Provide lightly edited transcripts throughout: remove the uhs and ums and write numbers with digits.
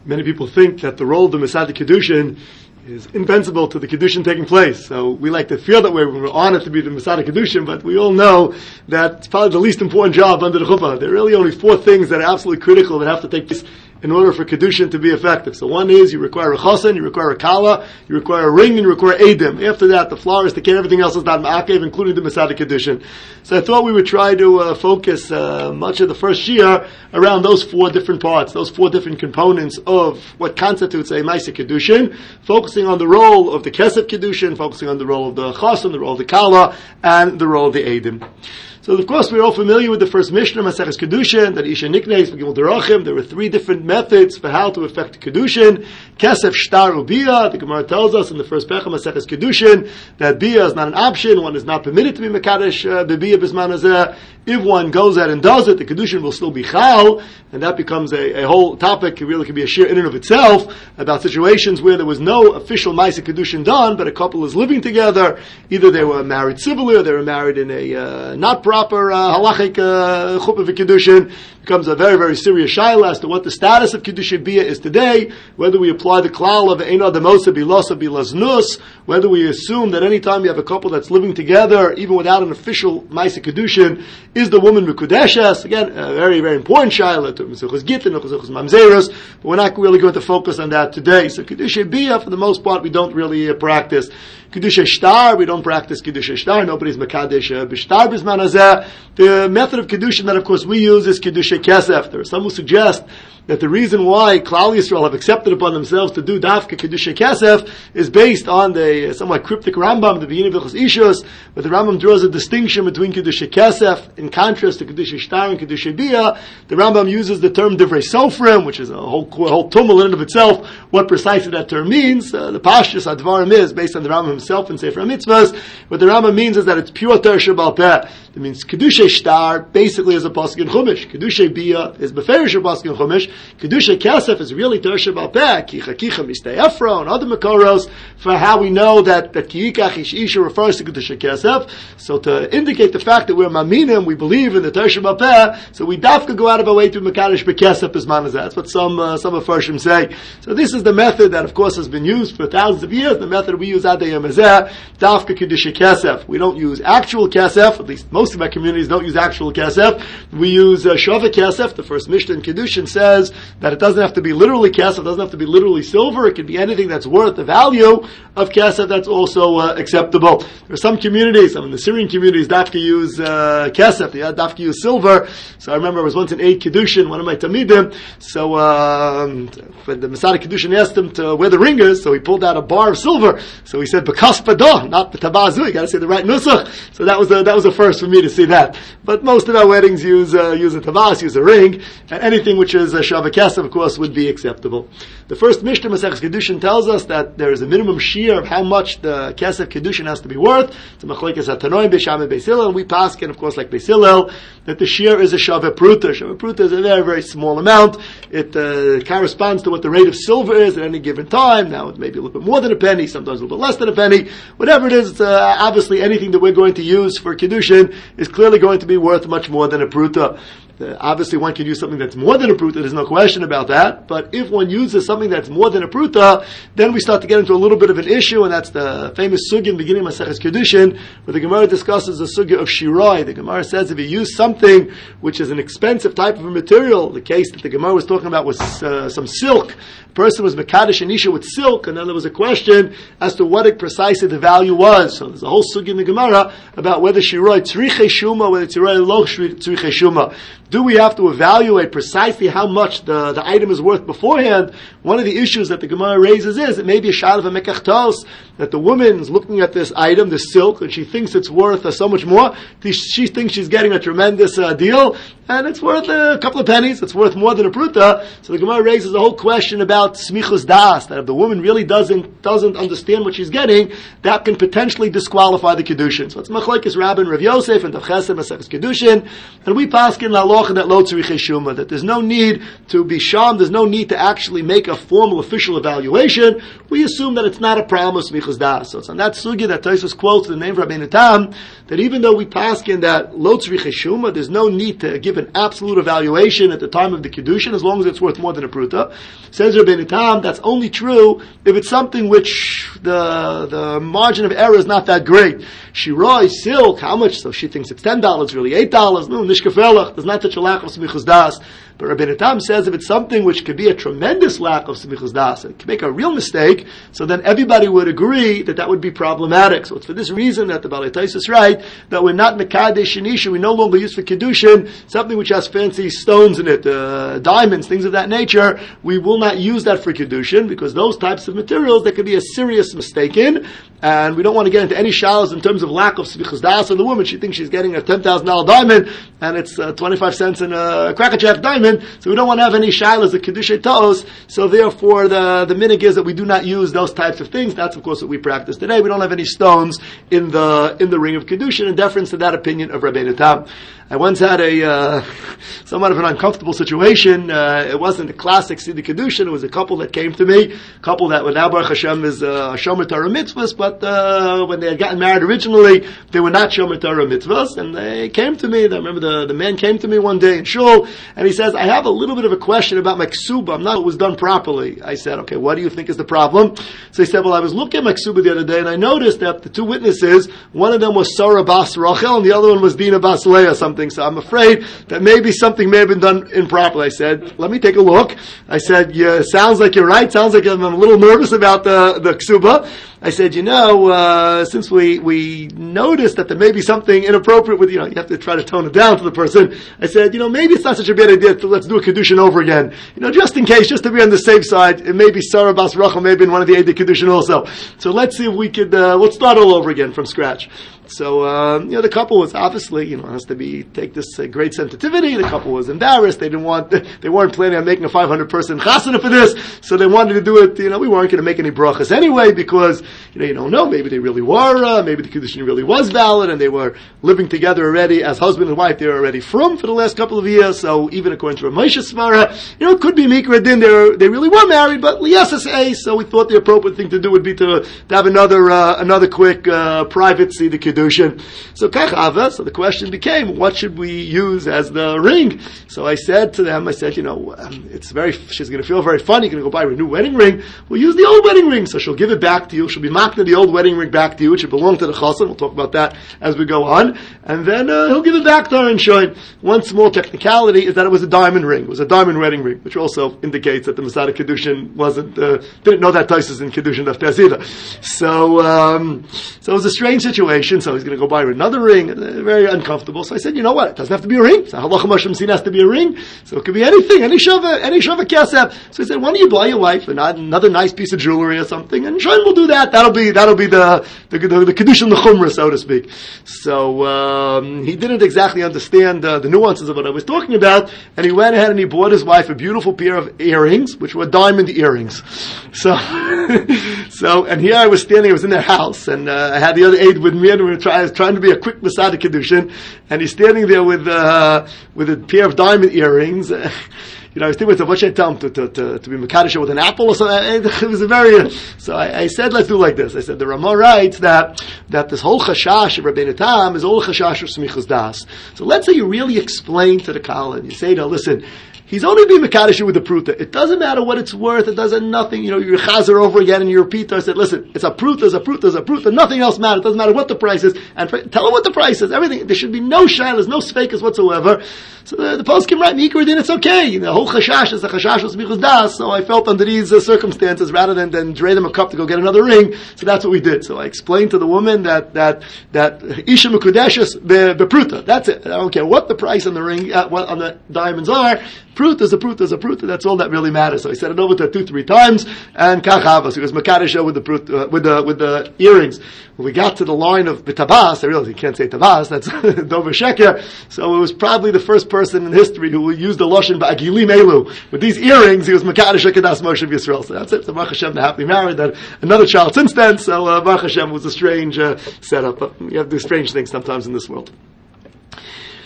Many people think that the role of the Masada Kedushin is invincible to the Kedushin taking place. So we like to feel that way when we're honored to be the Masada Kedushin, but we all know that it's probably the least important job under the chuppah. There are really only 4 things that are absolutely critical that have to take place in order for Kedushin to be effective. So one is you require a chosen, you require a kala, you require a ring, and you require edim. After that, the flower is the kid, everything else is not ma'akev, including the Masada Kedushin. So I thought we would try to focus much of the first year around those 4 different parts, those 4 different components of what constitutes a Maisa Kedushin, focusing on the role of the Kesef Kedushin, focusing on the role of the chosen, the role of the kala, and the role of the edim. So, of course, we're all familiar with the first Mishnah, Maseches Kedushin, that Isha Niknes, Begimel Derachim. There were 3 different methods for how to effect Kedushin. Kesef, Shtar, Ubiyah. The Gemara tells us in the first Pecha, Maseches Kedushin, that Biyah is not an option. One is not permitted to be Mekadesh, Bebiyah, Bisman Hazeh. If one goes out and does it, the Kedushin will still be Chal, and that becomes a whole topic. It really could be a shir in and of itself, about situations where there was no official Maisa Kedushin done, but a couple is living together. Either they were married civilly, or they were married in a not proper halachic chuppah v'kedushin. Becomes a very, very serious shaila as to what the status of kedushin bia is today. Whether we apply the klal of eina demosa bilasa bilaznus, whether we assume that any time you have a couple that's living together, even without an official ma'aseh kedushin, is the woman mekudeshes? Again, a very, very important shaila to mesuchas gittin, mesuchas mamzerus, but we're not really going to focus on that today. So kedushin bia, for the most part, we don't really practice. Kedusha Shtar, we don't practice Kedusha Shtar. Nobody's Mekadesh B'Shtar B'Zman Hazeh. The method of Kedushin that, of course, we use is Kedusha Kesef. There are some who suggest that the reason why Klal Yisrael have accepted upon themselves to do Dafka Kedusha Kesef is based on the somewhat cryptic Rambam, the Beginning of Hilchos Ishus, where the Rambam draws a distinction between Kedusha Kesef in contrast to Kedusha Shtar and Kedusha Bia. The Rambam uses the term Divrei Sofrim, which is a whole tumult in and of itself, what precisely that term means. The Pashtus Advarim is based on the Rambam himself in Sefer HaMitzvahs. What the Rambam means is that it's pure Torah Shebal Peh. That means Kedusha Shtar basically is a pasuk in Chumash. Kedusha Bia is Beferish a pasuk in Chumash. Kedusha Kesef is really Torah Shebal Peh. Kicha Kicha Mistei Ephron and other Makoros for how we know that Kiikach Ish Isha refers to Kedusha Kesef. So to indicate the fact that we're Maminim, we believe in the Torah Shebal Peh, so we dafka go out of our way to Mekadesh B'Kesef B'Zman Hazeh. That's what some Afarshim say. So this is the method that, of course, has been used for thousands of years. The method we use Adei Yom Hazeh, Dafka Kedusha Kesef. We don't use actual Kesef, at least most of our communities don't use actual Kesef. We use Shava Kesef. The first Mishnah in Kedushin says that it doesn't have to be literally Kesef, it doesn't have to be literally silver, it can be anything that's worth the value of Kesef, that's also acceptable. There are some communities, some in the Syrian communities, Dafka use Kesef, they Dafka use silver. So I remember I was once in Eid Kedushin, one of my Tamidim, so when the Masada Kedushin asked him to where the ring is, so he pulled out a bar of silver. So he said, B'kas Padah, not B'tabazu, you gotta say the right nusach. So that was the first for me to see that. But most of our weddings use a tabas, use a ring, and anything which is a Shava Kesef, of course, would be acceptable. The first Mishnah Maseches Kedushin tells us that there is a minimum shear of how much the Kesef Kedushin has to be worth. It's a Machlokes HaTanoim, Beis Shammai, Beis Hillel, and we paskin, of course, like Beis Hillel, that the shear is a Shava Pruta. Shava Pruta is a very, very small amount. It corresponds to what the rate of silver is at any given time. Now, it may be a little bit more than a penny, sometimes a little bit less than a penny. Whatever it is, it's, obviously anything that we're going to use for Kedushin is clearly going to be worth much more than a Pruta. Obviously, one can use something that's more than a pruta. There's no question about that. But if one uses something that's more than a pruta, then we start to get into a little bit of an issue, and that's the famous sugya in the beginning of Maseches Kedushin, where the Gemara discusses the sugya of shirai. The Gemara says if you use something which is an expensive type of a material, the case that the Gemara was talking about was some silk. A person was mekadesh and isha with silk, and then there was a question as to what precisely the value was. So there's a whole sugya in the Gemara about whether shirai tzrichei shuma, whether shirai lo tzrichei shuma. Do we have to evaluate precisely how much the item is worth beforehand? One of the issues that the Gemara raises is it may be a shad of a mekachtos, that the woman is looking at this item, the silk, and she thinks it's worth so much more. She thinks she's getting a tremendous deal, and it's worth a couple of pennies. It's worth more than a pruta. So the Gemara raises a whole question about smichus das, that if the woman really doesn't understand what she's getting, that can potentially disqualify the kedushin. So it's machlokes Rabbi and Rav Yosef and Daf Chesed Maseches Kedushin, and we paskin halacha that lo tzrichei shuma, that there's no need to be sham, there's no need to actually make a formal official evaluation. We assume that it's not a problem of smichus das. So it's on that sugya that Tosfos quotes the name of Rabbeinu Tam, that even though we paskin that lo tzriche shuma, there's no need to give an absolute evaluation at the time of the Kiddushin, as long as it's worth more than a pruta. Says Rabbeinu Tam, that's only true if it's something which the margin of error is not that great. Shiroi, silk, how much? So she thinks it's $10, really $8. No, nishkafelach, there's not such a lack of smichus das. But Rabbeinu Tam says if it's something which could be a tremendous lack of smichus das, it could make a real mistake, so then everybody would agree that would be problematic. So it's for this reason that the Balei Tais is right, that we're not mekadesh shenisha, we no longer use for kiddushin something which has fancy stones in it, diamonds, things of that nature. We will not use that for kiddushin, because those types of materials, there could be a serious mistake in, and we don't want to get into any shalos in terms of lack of smichus das of the woman. She thinks she's getting a $10,000 diamond, and it's 25 cents in a Cracker Jack diamond. So we don't want to have any shilas of kedushay toos. So therefore, the minig is that we do not use those types of things. That's of course what we practice today. We don't have any stones in the ring of kedushin, in deference to that opinion of Rabbeinu Tam. I once had somewhat of an uncomfortable situation. It wasn't a classic Siddur Kedushin. It was a couple that came to me, a couple that now Baruch Hashem is Shomer Torah mitzvahs, but when they had gotten married originally, they were not Shomer Torah mitzvahs, and they came to me. I remember the man came to me one day in shul, and he says, I have a little bit of a question about my ksuba. I'm not, it was done properly. I said, okay, what do you think is the problem? So he said, well, I was looking at my ksuba the other day, and I noticed that the two witnesses, one of them was Sarah Bas Rachel, and the other one was Dina Bas Leah, something. So I'm afraid that maybe something may have been done improperly. I said, let me take a look. I said, yeah, sounds like you're right. Sounds like I'm a little nervous about the ksuba. I said, since we noticed that there may be something inappropriate with, you have to try to tone it down to the person. I said, maybe it's not such a bad idea let's do a Kiddushin over again. Just in case, just to be on the safe side. It may be Sarah Bas Rachel, maybe in one of the Eidei Kiddushin also. So let's see if we could, let's start all over again from scratch. So, the couple was obviously, has to take this great sensitivity. The couple was embarrassed. They weren't planning on making a 500-person chasana for this. So they wanted to do it, we weren't going to make any brachas anyway, because, you don't know, maybe they really were, maybe the Kiddushin really was valid, and they were living together already as husband and wife. They were already frum for the last couple of years. So even according to Ramesha Svara, it could be Mikra Din. They really were married, but Liasas. So we thought the appropriate thing to do would be to have another quick, private Siddur Kiddushin. So Kachava, so the question became, what should we use as the ring? So I said to them, she's going to feel very funny, going to go buy a new wedding ring. We'll use the old wedding ring. So she'll give it back to you. She'll be makna the old wedding ring back to you. It should belong to the chassan. We'll talk about that as we go on. And then he'll give it back to her and show it. One small technicality is that it was a diamond ring. It was a diamond wedding ring, which also indicates that the Masada Kiddushin didn't know that Taisus in Kiddushin of Tez either. So it was a strange situation. So he's going to go buy her another ring, very uncomfortable. So I said, you know what? It doesn't have to be a ring. So Halacha Moshe Sin has to be a ring. So it could be anything, any shava kesef. So he said, why don't you buy your wife another nice piece of jewelry or something? And Shoin will do that. That'll be the Kiddushin L'chumra, so to speak. So he didn't exactly understand the nuances of what I was talking about, and he went ahead and he bought his wife a beautiful pair of earrings, which were diamond earrings. So and here I was standing, I was in their house, and I had the other aide with me, and I was trying to be a quick Masada Kiddushin, and he's standing there with a pair of diamond earrings. I was thinking, what should I tell him to be Mekadosh with an apple or something? It was a very, so I said, let's do like this. I said, the Ramah writes that this whole chashash of Rabbeinu Tam is all chashash of smichus das. So let's say you really explain to the Kal, and you say, listen, he's only being Mekadosh with the pruta. It doesn't matter what it's worth. It doesn't nothing. You chazer over again and you repeat. I said, listen, it's a pruta. Nothing else matters. It doesn't matter what the price is. And tell him what the price is. Everything. There should be no shilas, no sfeikas whatsoever. So the post came right, Mikra Din, it's okay. The whole chashash is a chashash of smichus das. So I felt under these circumstances, rather than drain them a cup to go get another ring. So that's what we did. So I explained to the woman that isha mekudeshes bepruta. That's it. I don't care what the price on the ring, what on the diamonds are. Pruta is a pruta. That's all that really matters. So I said it over to her 2-3 times, and kachava. So he goes Mekadosh with the pruta, with the earrings. When we got to the line of tabas, I realized you can't say tabas. That's dover sheker. So it was probably the first person in history who used the lashon ba'agilim elu with these earrings. He was Mekadosh kedas Moshe Yisrael. So that's it. So Baruch Hashem, they're happily married. That another child since then. So Baruch Hashem was a strange setup. But you have to do strange things sometimes in this world.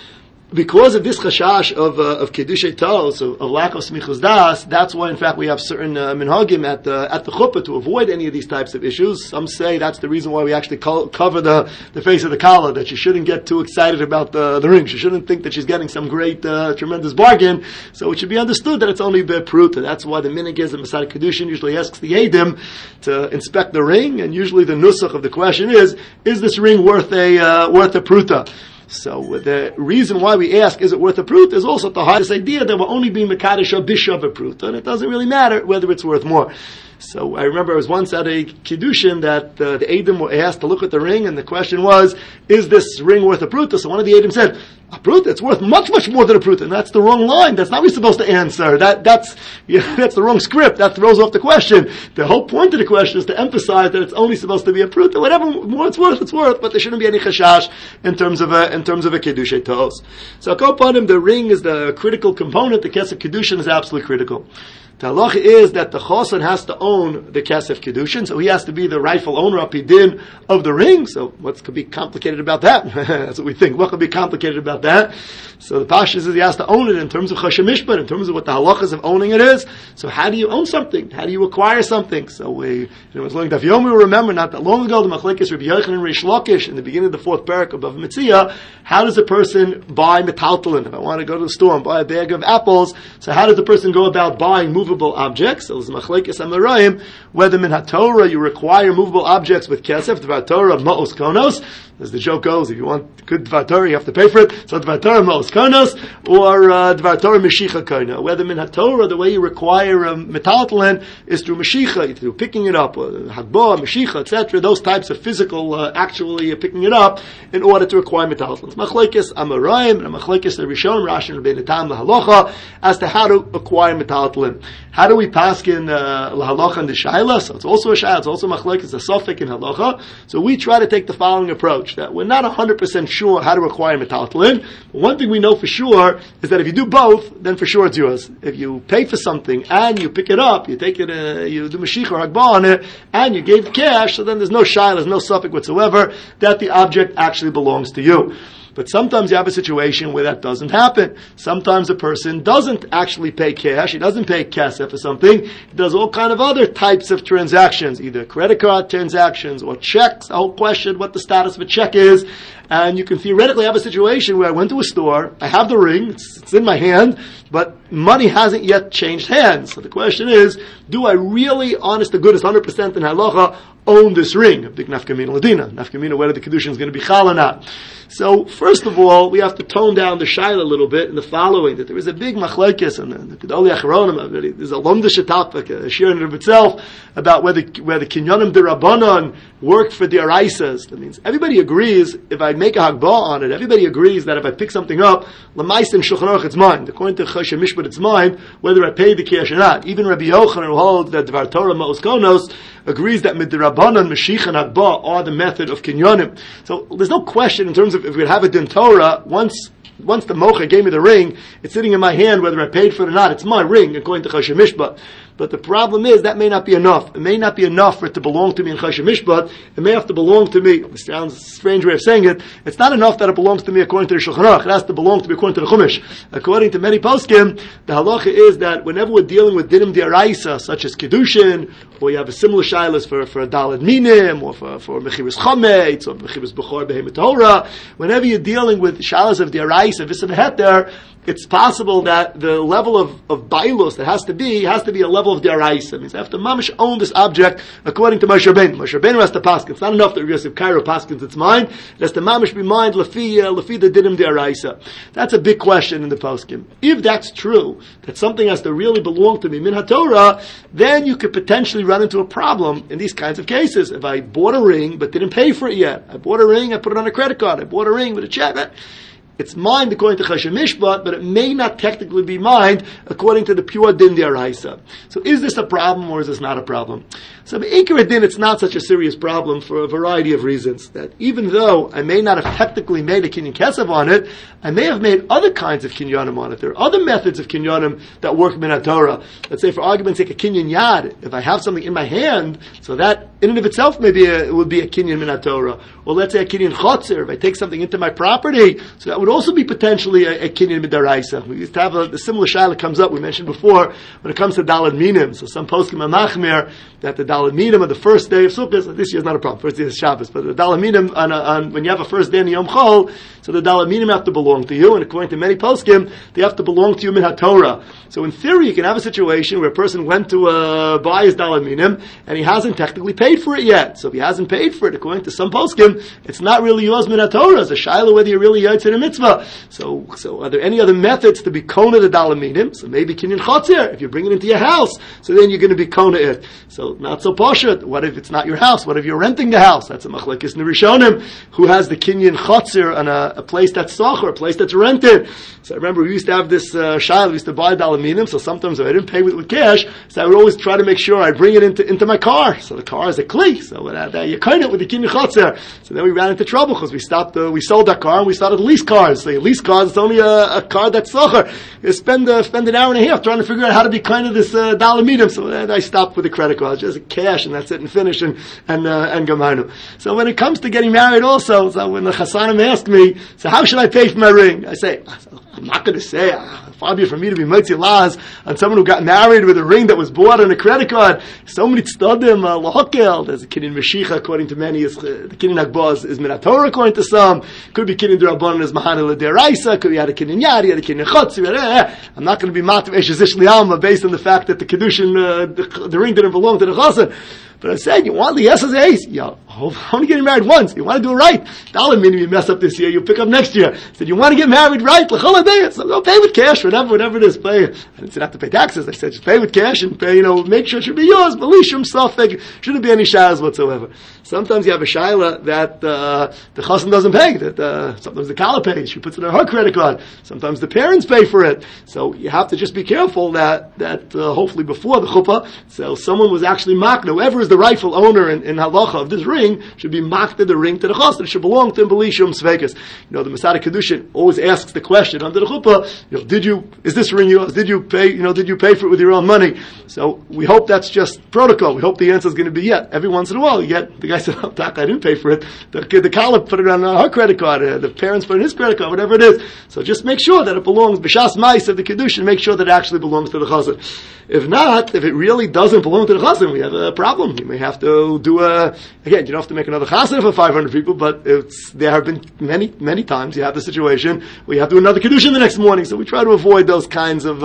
because of this chashash of kedushay tos, of lack of smichus das, that's why in fact we have certain minhagim at the chuppah to avoid any of these types of issues. Some say that's the reason why we actually cover the face of the kala, that she shouldn't get too excited about the ring. She shouldn't think that she's getting some great tremendous bargain. So it should be understood that it's only bepruta. That's why the minhag is that Masad Kedushin usually asks the Eidim to inspect the ring, and usually the nusach of the question is this ring worth a pruta? So the reason why we ask, is it worth a prut, is also to hide this idea that we're only being mekadesh a bishav a prut, and it doesn't really matter whether it's worth more. So I remember I was once at a kiddushin that the Eidim were asked to look at the ring, and the question was, is this ring worth a pruta? So one of the Eidim said, a pruta, it's worth much, much more than a pruta. And that's the wrong line. That's not what you're supposed to answer. That's the wrong script. That throws off the question. The whole point of the question is to emphasize that it's only supposed to be a pruta. Whatever more it's worth, but there shouldn't be any chashash in terms of a kiddushay tos. So Kopanim, the ring is the critical component. The kesef kiddushin is absolutely critical. The halacha is that the chosan has to own the kesef kiddushin, so he has to be the rightful owner apidin of the ring. So what could be complicated about that? That's what we think. What could be complicated about that? So the pashas is he has to own it in terms of chashem mishpat, in terms of what the halachas of owning it is. So how do you own something? How do you acquire something? So we was learning Daf Yomi. We remember not that long ago the machlekes Rabbi Yochanan and Reish Lakish in the beginning of the fourth parak above Mitzia. How does a person buy metaltalin? If I want to go to the store and buy a bag of apples, so how does the person go about buying movable objects? So there's machlekes amarayim whether min haTorah you require movable objects with kesef, dvar Torah ma'os konos. As the joke goes, if you want good dvar Torah, you have to pay for it. So dvar Torah ma'os konos, or dvar Torah meshicha kono. Whether min haTorah the way you require metaltalin is through meshicha, through picking it up, hagbah, meshicha, etc. Those types of physical, actually picking it up in order to acquire metaltalin. Machlekes amarayim and machlekes the Rishon, Rashi and Rebbeinu Tam lahalacha as to how to acquire metaltalin. How do we paskin lahalacha and the shaila? So it's also a shaila, it's also machlekes, a sofek in halacha. So we try to take the following approach, that we're not 100% sure how to acquire metaltalin. But one thing we know for sure is that if you do both, then for sure it's yours. If you pay for something and you pick it up, you take it, you do mashiach or hagbah on it, and you gave cash, so then there's no shaila, there's no sofek whatsoever that the object actually belongs to you. But sometimes you have a situation where that doesn't happen. Sometimes a person doesn't actually pay cash, he doesn't pay kesef for something, he does all kind of other types of transactions, either credit card transactions or checks. The whole question what the status of a check is. And you can theoretically have a situation where I went to a store, I have the ring, it's in my hand, but money hasn't yet changed hands. So the question is, do I really, honest to goodness, 100% in halacha, own this ring? A big nafkamina ladina. Nafkamina, whether the kedushin is going to be chal or not. So, first of all, we have to tone down the shaila a little bit in the following, that there is a big machlekes, and the Gedolei Acharonim, there's a lomdish topic, a shir in of itself, about whether kinyonim derabanan work for the araisas. That means everybody agrees, if I make a hagbah on it, everybody agrees that if I pick something up, l'mais in Shulchan Aruch, it's mine. According to Choshen Mishpat, it's mine, whether I pay the cash or not. Even Rabbi Yochanan, who holds that dvar Torah ma'os konos, agrees that midrabanan, mashiach, and hagbah are the method of kinyonim. So there's no question in terms of if we have a din Torah, once the mocha gave me the ring, it's sitting in my hand whether I paid for it or not. It's my ring, according to Choshen Mishpat. But the problem is that may not be enough. It may not be enough for it to belong to me in Choshen Mishpat. It may have to belong to me. It sounds a strange way of saying it. It's not enough that it belongs to me according to the Shulchan Aruch. It has to belong to me according to the Chumash. According to many poskim, the halacha is that whenever we're dealing with dinim d'araisa, such as kedushin, or you have a similar shilas for a daled minim, or for mechiras chametz, or mechiras bechor behemet Torah, whenever you're dealing with shilas of d'araisa, v'sav heter, it's possible that the level of bailos that has to be a level of deraisa. It means I have to mamish own this object according to Moshe Rabbeinu. Moshe Rabbeinu has to paskin. It's not enough that Yosef Cairo paskins it's mine. It has to mamish be mine lefi the dinim deraisa. That's a big question in the poskim. If that's true, that something has to really belong to me min haTorah, then you could potentially run into a problem in these kinds of cases. If I bought a ring but didn't pay for it yet, I bought a ring, I put it on a credit card. I bought a ring with a check. It's mine according to Choshen Mishpat, but it may not technically be mine according to the pure din d'araisa. So is this a problem or is this not a problem? So Be'ikar Din, it's not such a serious problem for a variety of reasons. That even though I may not have technically made a kinyan kesef on it, I may have made other kinds of kinyanim on it. There are other methods of kinyanim that work min haTorah. Let's say for argument's sake a kinyan yad. If I have something in my hand, so that in and of itself it would be a kinyan min haTorah. Or let's say a kinyan chotzer. If I take something into my property, so that would would also be potentially a kinyan midaraisa. We used to have a similar shayla comes up, we mentioned before, when it comes to dalad minim. So some poskim are machmir that the dalad minim of the first day of Sukkot, this year is not a problem, first day of Shabbos, but the dalad minim on when you have a first day in Yom Chol, so the dalad minim have to belong to you, and according to many poskim, they have to belong to you min HaTorah. So in theory, you can have a situation where a person went to buy his dalad minim, and he hasn't technically paid for it yet. So if he hasn't paid for it, according to some poskim, it's not really yours min HaTorah. It's a shayla whether you're really yotze in a mitzvah. So are there any other methods to be kona the dalad minim? So maybe kinyan chotzer. If you bring it into your house, so then you're going to be kona it. So not so poshut. What if it's not your house? What if you're renting the house? That's a machlekes nerishonim. Who has the kinyan chotzer on a place that's socher, a place that's rented? So I remember we used to have this shayla. We used to buy dalad minim. So sometimes if I didn't pay with cash, so I would always try to make sure I bring it into my car. So the car is a kli. So you kind it with the kinyan chotzer. So then we ran into trouble because we sold that car and we started to lease cars. So you lease cars, it's only a car that's socher. You spend an hour and a half trying to figure out how to be kind of this dalad minim. So I stopped with the credit card, just cash, and that's it, and finish and gamanu. So when it comes to getting married, also, so when the chasanim ask me, so how should I pay for my ring? I say, I'm not going to say. Far be it for me to be mitzi laws on someone who got married with a ring that was bought on a credit card. So many tzadim lahakel. There's a kinyan meshicha according to many. The kinyan hagbaz is min HaTorah according to some. Could be kinyan d'rabbanan is mahana l'deraisa. Could be had a kinyan yad, he had a kinyan chotzi. I'm not going to be mativ eshezish li'alma based on the fact that the kedushin, the ring didn't belong to the chassan. But I said, you want the yes ace? Yo, I'm only getting married once. You want to do it right? Dalad minim, you mess up this year, you'll pick up next year. I said, you want to get married right? L'chol so go pay with cash, whatever it is. Pay. I didn't say not to pay taxes. I said, just pay with cash and pay, make sure it should be yours. Malishum safek. Shouldn't be any shaylas whatsoever. Sometimes you have a shayla that the chassan doesn't pay. That sometimes the kala pays. She puts it on her credit card. Sometimes the parents pay for it. So you have to just be careful that hopefully before the chuppah, so someone was actually makna. Whoever is the rightful owner in halacha of this ring should be makna the ring to the chassan. It should belong to him. Belishum sveikas. The Masada Kedushin always asks the question under the chuppah. Is this ring yours? Did you pay? Did you pay for it with your own money? So we hope that's just protocol. We hope the answer is going to be yet. Every once in a while, you get the guy said, "Oh, I didn't pay for it." The kala put it on her credit card. The parents put it on his credit card. Whatever it is. So just make sure that it belongs. B'shas ma'is of the kedushin. Make sure that it actually belongs to the chassan. If not, if it really doesn't belong to the chassan, we have a problem. You may have to do again. You don't have to make another chassan for 500 people, but there have been many times you have the situation where you have to do another kedushin the next morning. So we try to avoid those kinds of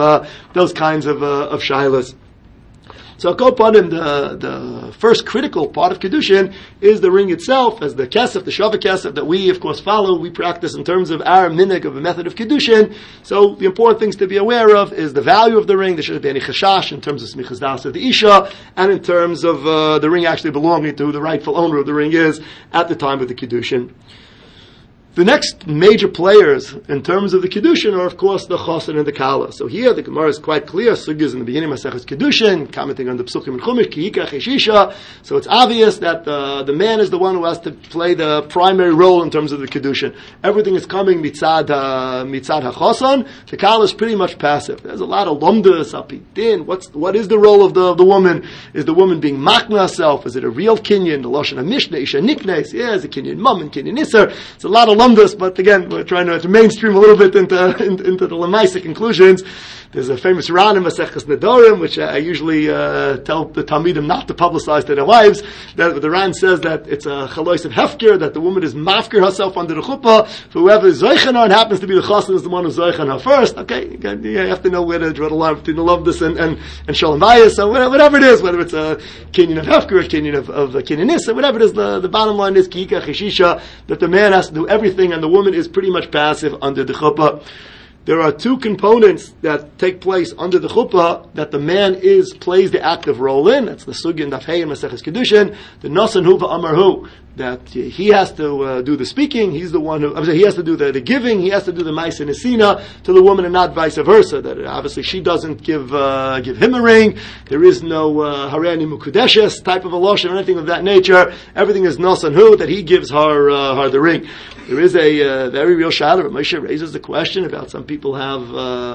shilas. So Kopanim, the first critical part of Kedushin is the ring itself, as the kesef, the shavah kesef that we of course follow, we practice in terms of our minig of a method of Kedushin. So the important things to be aware of is the value of the ring. There shouldn't be any chashash in terms of smichas das of the isha, and in terms of the ring actually belonging to who the rightful owner of the ring is at the time of the Kedushin. The next major players in terms of the Kedushin are, of course, the Chassan and the Kala. So here, the Gemara is quite clear. Sugis in the beginning of Maseches Kedushin, commenting on the Psukim and Chumash, Ki'ika Cheshisha. So it's obvious that the man is the one who has to play the primary role in terms of the Kedushin. Everything is coming mitzad HaChassan. The Kala is pretty much passive. There's a lot of lomdas, apidin. What is the role of the woman? Is the woman being makna herself? Is it a real kinyan? The Lashon HaMishnah, Isha Niknes. Yeah, it's a kinyan mum and kinyan isser. It's a lot of lomdas, but again, we're trying to mainstream a little bit into the Lamaisa conclusions. There's a famous Ran in Maseches Nedarim, which I usually tell the Talmidim not to publicize to their wives, that the Ran says that it's a chalois of hefker, that the woman is mafker herself under the chuppah. For whoever is zoichen on happens to be the chassan, is the one who's zoichen her first. Okay, again, you have to know where to draw the line between the lomdas and shalom bayis. So whatever it is, whether it's a kinyan of hefker, a kinyan of kinyan issa, whatever it is, the bottom line is ki'ika chishisha, that the man has to do everything and the woman is pretty much passive under the chuppah. There are two components that take place under the chuppah that the man plays the active role in. That's the sugya daf hey in Maseches Kedushin, the nasan hu va'amarhu, that he has to do the speaking. He's the one who he has to do the giving. He has to do the ma'aseh nesina to the woman, and not vice versa. That obviously she doesn't give him a ring. There is no harani mukudeshes type of a lotion or anything of that nature. Everything is nasan hu, that he gives her the ring. There is a very real shayla. Moshe raises the question about some people people have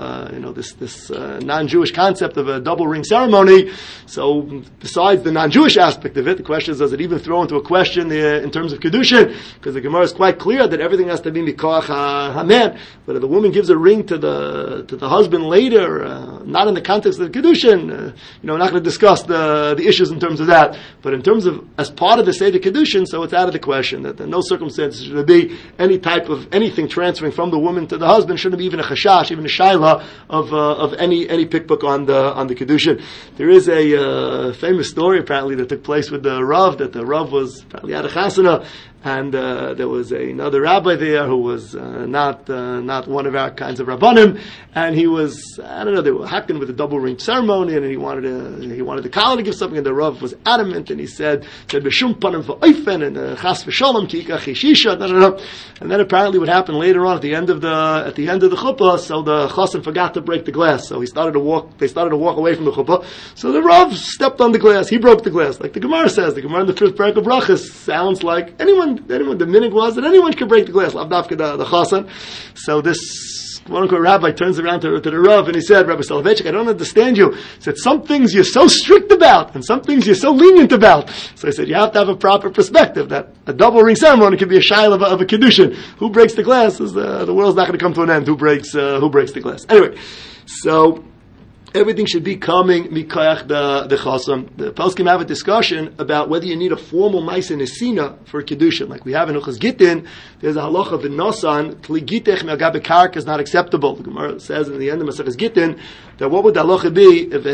this non-Jewish concept of a double ring ceremony. So besides the non-Jewish aspect of it, the question is, does it even throw into a question in terms of Kedushin? Because the Gemara is quite clear that everything has to be mikoach haman. But if the woman gives a ring to the husband later, not in the context of the Kedushin, we're not going to discuss the issues in terms of that. But in terms of as part of the Seder Kedushin, so it's out of the question that in no circumstances should there be any type of anything transferring from the woman to the husband. Shouldn't be even a chashash, even a shaila of any pikbook on the Kedushin. There is a famous story apparently that took place with the Rav, that the Rav was apparently at a chasana, and there was another rabbi there who was not one of our kinds of rabbanim, and he was, they were hacking with a double ring ceremony, and he wanted the Kala to give something, and the Rav was adamant, and he said b'shum panim v'oifen, and chas v'shalom ki ikach ishisha, and then apparently what happened later on at the end of the chuppah, so the chassan forgot to break the glass, so they started to walk away from the chuppah, so the Rav stepped on the glass, he broke the glass, like the Gemara says, the Gemara in the first parak of Brachas sounds like anyone, the minhag was that anyone could break the glass, lavdafka the chassan. So this quote-unquote rabbi turns around to the Rav and he said, Rabbi Soloveitchik, I don't understand you. He said, some things you're so strict about and some things you're so lenient about. So I said, you have to have a proper perspective that a double ring ceremony could be a shaila of a kedushin. Who breaks the glass is the world's not going to come to an end. Who breaks the glass? Anyway, so everything should be coming mikoach the chasam. The poskim have a discussion about whether you need a formal ma'aseh nesina for a kedushin. Like we have in Uchas Gittin, there's a halacha of nosan kli gitech me'agabe karka is not acceptable. The Gemara says in the end of Maseches Gittin that what would the halacha be if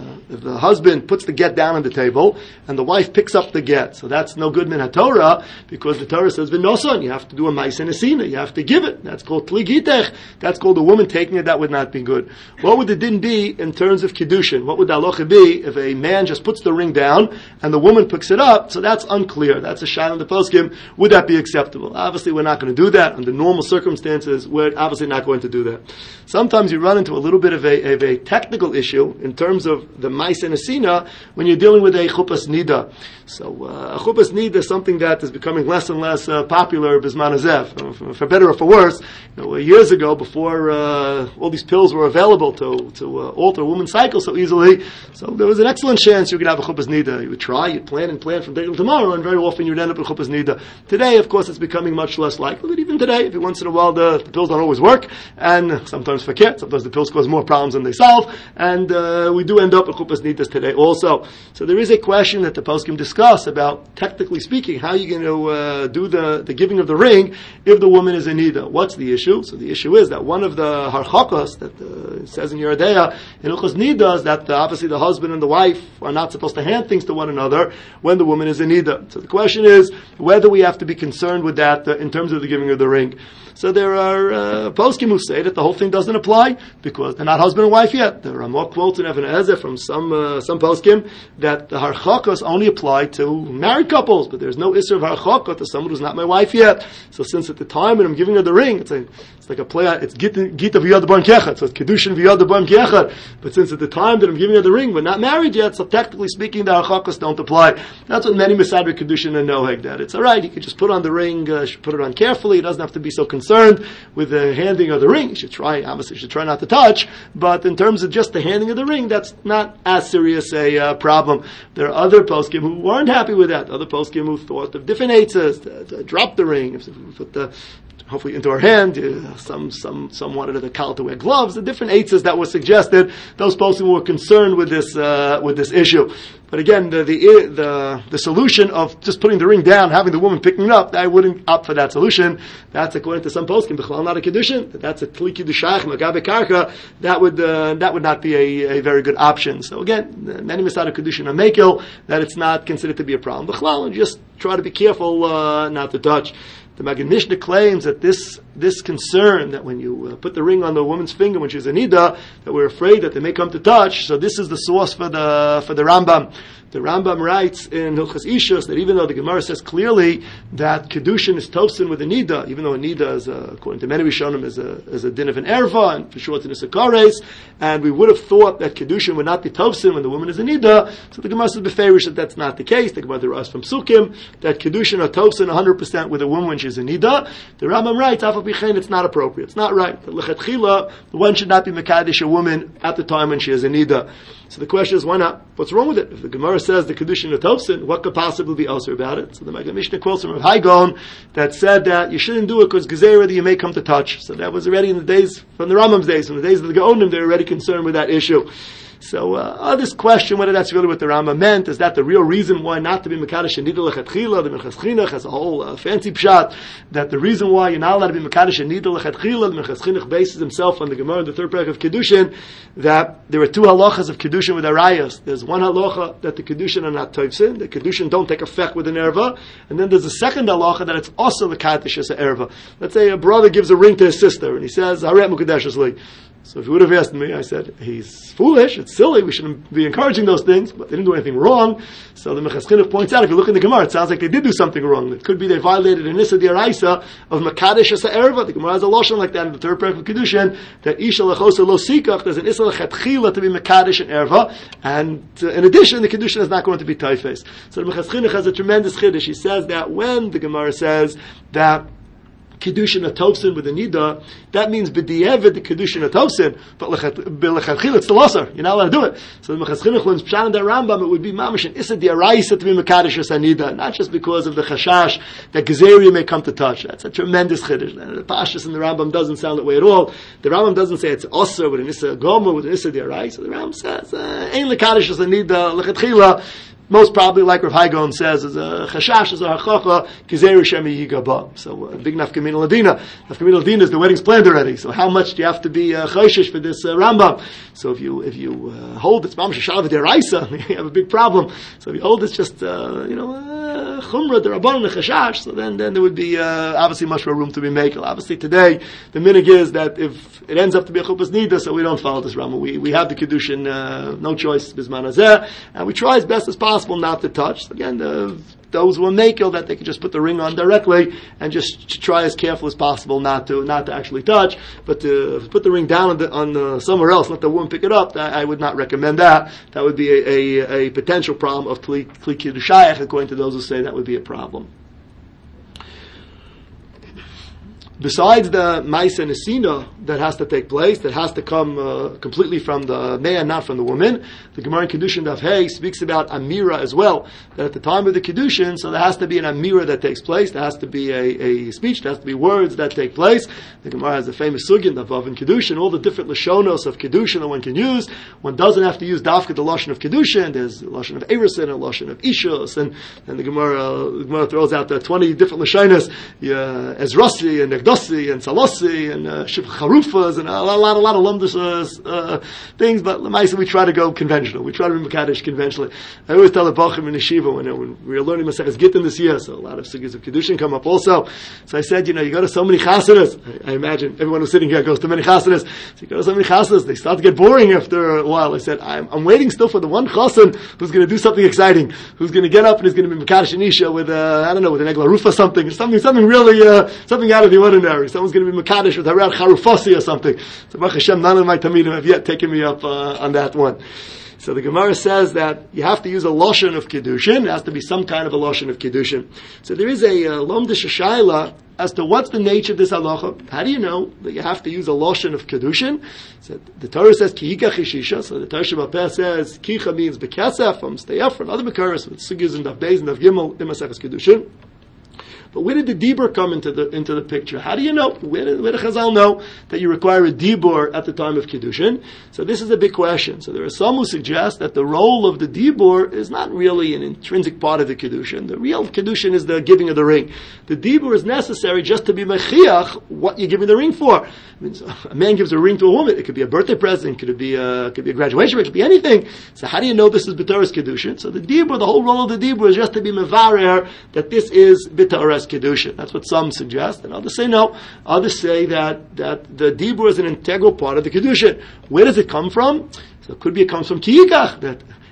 the husband puts the get down on the table and the wife picks up the get? So that's no good min haTorah, because the Torah says v'nosan, you have to do a ma'aseh nesina, you have to give it. That's called kli gitech. That's called a woman taking it. That would not be good. What would the din be in terms of Kiddushin? What would the halacha be if a man just puts the ring down and the woman picks it up? So that's unclear. That's a shayla in the poskim. Would that be acceptable? Obviously, we're not going to do that. Under normal circumstances, we're obviously not going to do that. Sometimes you run into a little bit of a technical issue in terms of the ma'aseh nesina when you're dealing with a chuppah nida. So a chuppah nida is something that is becoming less and less popular bisman hazeh. For better or for worse, years ago, before all these pills were available to alter a woman's cycle so easily, so there was an excellent chance you could have a chuppah nida. You would try, you'd plan from day till tomorrow, and very often you'd end up with chuppah nida. Today, of course, it's becoming much less likely, but even today, every once in a while, the pills don't always work, and sometimes forget, sometimes the pills cause more problems than they solve, and we do end up with chuppah nidas today also. So there is a question that the poskim discuss about, technically speaking, how you're going to do the giving of the ring if the woman is a nida. What's the issue? So the issue is that one of the harchakos that it says in Yeridea in Uchas Nida is that obviously the husband and the wife are not supposed to hand things to one another when the woman is a nida. So the question is whether we have to be concerned with that in terms of the giving of the ring. So there are poskim who say that the whole thing doesn't apply because they're not husband and wife yet. There are more quotes in Even Ezer from some poskim that the harchakos only apply to married couples, but there's no isser of harchakos to someone who's not my wife yet. So since at the time when I'm giving her the ring, it's like a play. It's gita v'yad b'am kechad, so it's kedushin v'yad b'am kechad. But since at the time that I'm giving her the ring, we're not married yet, so technically speaking, the harchakos don't apply. That's what many mesader kedushin and noheg that it's all right. You can just put on the ring, put it on carefully. It doesn't have to be so concerned with the handing of the ring. You should try not to touch. But in terms of just the handing of the ring, that's not as serious a problem. There are other poskim who weren't happy with that. Other poskim who thought of different eitzes to drop the ring. If we put the hopefully into her hand. Some wanted the kal to wear gloves. The different eitzes that were suggested. Those poskim were concerned with this issue. But again, the solution of just putting the ring down, having the woman picking it up, I wouldn't opt for that solution. That's according to some poskim, b'chlal not a kedushin. That's a tli kiddushaych magabe karka. That would not be a very good option. So again, many misad kedushin are mekil that it's not considered to be a problem. B'chlal, and just try to be careful not to touch. The Maggid Mishnah claims that this concern that when you put the ring on the woman's finger when she's a nida, that we're afraid that they may come to touch. So this is the source for the Rambam. The Rambam writes in Hilchas Ishus that even though the Gemara says clearly that Kedushin is Tofsin with a Nida, even though a Nida is, according to many Rishonim, is a din of an Erva, and for sure it's an Isakares, and we would have thought that Kedushin would not be Tofsin when the woman is a Nida, so the Gemara says beferish that that's not the case. The Gemara derives from Sukkim that Kedushin are Tofsin 100% with a woman when she's a Nida. The Rambam writes, Afal Bichein, it's not appropriate. It's not right. L'chatchila, the one should not be Mekadesh a woman at the time when she is a Nida. So the question is, why not? What's wrong with it? If the Gemara says the Kedushin of Tofsin, what could possibly be also about it? So the Maggid Mishnah quotes from Rav Haigon that said that you shouldn't do it because Gezerah that you may come to touch. So that was already in the days, from the Rambam's days, from the days of the Gaonim, they were already concerned with that issue. So this question, whether that's really what the Rambam meant, is that the real reason why not to be Mekadesh and Nida Lechatchila? The Minchas Chinuch has a whole fancy pshat that the reason why you're not allowed to be Mekadesh and Nida Lechatchila, the Minchas Chinuch bases himself on the Gemara in the third parak of Kedushin, that there are two halachas of Kedushin with Arayas. There's one halacha that the Kedushin are not Tovsin, the Kedushin don't take effect with an erva, and then there's a second halacha that it's also the Kaddish as an erva. Let's say a brother gives a ring to his sister, and he says, Haret Mukadesh Li. So if you would have asked me, I said, he's foolish, it's silly, we shouldn't be encouraging those things, but they didn't do anything wrong. So the Minchas Chinuch points out, if you look in the Gemara, it sounds like they did do something wrong. It could be they violated an Issa D'Oraisa of Makadesh Asa Erva. The Gemara has a loshon like that in the third parak of Kedushin, that Isha Lechosa Lo Sikach, there's an Issa Lechatchila to be Makadesh and Erva, and in addition, the Kedushin is not going to be Taifes. So the Minchas Chinuch has a tremendous chiddush. He says that when the Gemara says that Kedushin Atovsin with a Nida, that means b'di'evet the Kedushin Atovsin, but l'chatchil it's still asar. You're not allowed to do it. So the Minchas Chinuch learns Pshat and the Rambam, it would be mamish and Issa D'Oraisa to be Mekadesh as a Nida, not just because of the chashash that Gezeria may come to touch. That's a tremendous chiddush. The Pashtus in the Rambam doesn't sound that way at all. The Rambam doesn't say it's asar with an Issa Gomer, with an Issa D'Oraisa. The Rambam says, ain't l'kadesh as a Nida, l'chatchila. Most probably, like Rav Haigon says, is a chashash, is a hachacha, kizeru shemi yigaba. So, big nafkamina ladina. Nafkamina ladina is the wedding's planned already. So, how much do you have to be choshish for this Rambam? So, if you hold it's mamash shalav deraisa, you have a big problem. So, if you hold it's just chumra derabbanan chashash, so then there would be obviously much more room to be made. Obviously, today the minig is that if it ends up to be a chuppahs nida, so we don't follow this Rambam. We have the kedushin, no choice bisman hazeh, and we try as best as possible not to touch. So again, those who are makel that they could just put the ring on directly and just try as careful as possible not to actually touch, but to put the ring down on somewhere else, let the woman pick it up. I would not recommend that. That would be a potential problem of kli kiddushayach. According to those who say that would be a problem. Besides the Maisa Nesina that has to take place, that has to come completely from the man, not from the woman, the Gemara in Kedushin Daf Hey speaks about Amira as well. That at the time of the Kedushin, so there has to be an Amira that takes place, there has to be a speech, there has to be words that take place. The Gemara has the famous Sugyan of Vav in Kedushin, all the different Lashonos of Kedushin that one can use. One doesn't have to use Dafka the Lashon of Kedushin, there's the Lashon of Eresin, and Lashon of Ishus, and the Gemara throws out the 20 different Lashonos, Ezrasi and Dossi and Salossi and Charufas and a lot of lumdus things, but Lamaisa we try to go conventional. We try to be Mekadesh conventionally. I always tell the Bachim in Yeshiva when we were learning Maseches Gittin this year, so a lot of sugis of Kedushin come up also. So I said, you go to so many chasanas. I imagine everyone who's sitting here goes to many chasanas. So you go to so many chasanas, they start to get boring after a while. I said, I'm waiting still for the one chasan who's going to do something exciting, who's going to get up and is going to be Mekadesh and Isha with with an Egla Rufa something really, something out of the ordinary. Someone's going to be Mekadesh with Harad Charufasi or something. So Baruch Hashem, none of my Tamidim have yet taken me up on that one. So the Gemara says that you have to use a Lashon of Kedushin. It has to be some kind of a Lashon of Kedushin. So there is a Lomdish Shayla as to what's the nature of this halacha. How do you know that you have to use a Lashon of Kedushin? So the Torah says Kihika Chishisha. So the Torah Shabbat says Kicha means Bekesef from Steyaf from other Mekaris with Sugis and Daf Beis and Daf Gimel in Maseches Kedushin. But where did the dibur come into the picture? How do you know? Where did Chazal know that you require a dibur at the time of Kiddushin? So this is a big question. So there are some who suggest that the role of the dibur is not really an intrinsic part of the Kiddushin. The real Kiddushin is the giving of the ring. The dibur is necessary just to be mechiach what you're giving the ring for. I mean, so a man gives a ring to a woman. It could be a birthday present. Could be a graduation ring. It could be anything. So how do you know this is B'Torah's Kiddushin? So the dibur, the whole role of the dibur is just to be mevarer that this is B'Torah's Kiddushin. That's what some suggest, and others say no. Others say that the dibur is an integral part of the Kiddushin. Where does it come from? So it could be it comes from Kiyikach, that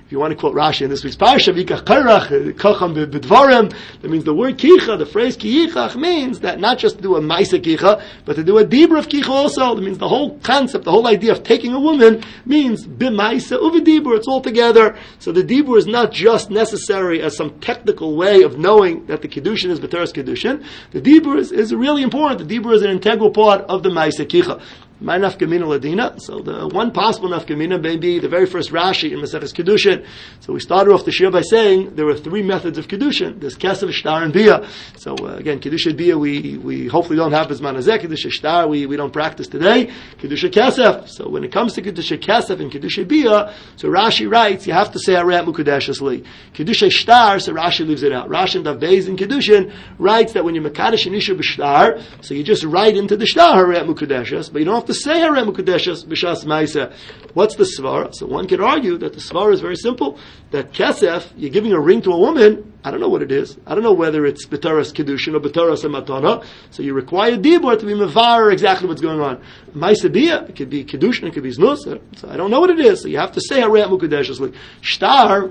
If you want to quote Rashi in this week's Parsha, Vikach Karach, Kocham B'Dvarim, that means the word Kicha, the phrase Kiyichach, means that not just to do a Maisa Kicha, but to do a Dibur of Kicha also. That means the whole concept, the whole idea of taking a woman means B'Maisa U'V'Dibur, it's all together. So the Dibur is not just necessary as some technical way of knowing that the Kiddushin is B'Teres Kiddushin. The Dibur is really important. The Dibur is an integral part of the Maisa Kicha. My nafkamina ladina. So the one possible nafkamina may be the very first Rashi in Maseches Kedushin. So we started off the shir by saying there were three methods of Kedushin. There's Kesef, Shtar, and Bia. So again, Kedusha Bia we hopefully don't have as manazeh. Kedusha Shtar we don't practice today. Kedusha Kesef. So when it comes to Kedusha Kesef and Kedusha Bia, so Rashi writes you have to say Harat Mukadeshes Li. Kedusha Shtar, so Rashi leaves it out. Rashi in Davbeis in Kedushin writes that when you Mekadesh and Isha B'Shtar, so you just write into the Shtar Harat Mukadeshes, but you don't have to say Harem Ukudeshes B'Shas Maisa. What's the svara? So one could argue that the svara is very simple. That kesef, you're giving a ring to a woman. I don't know what it is. I don't know whether it's B'Taras Kedushin or B'Taras Matana. So you require Dibur to be mevar exactly what's going on. Maisa Bia, it could be Kedushin, it could be Znus. So I don't know what it is. So you have to say Harem Ukudeshes. Shtar,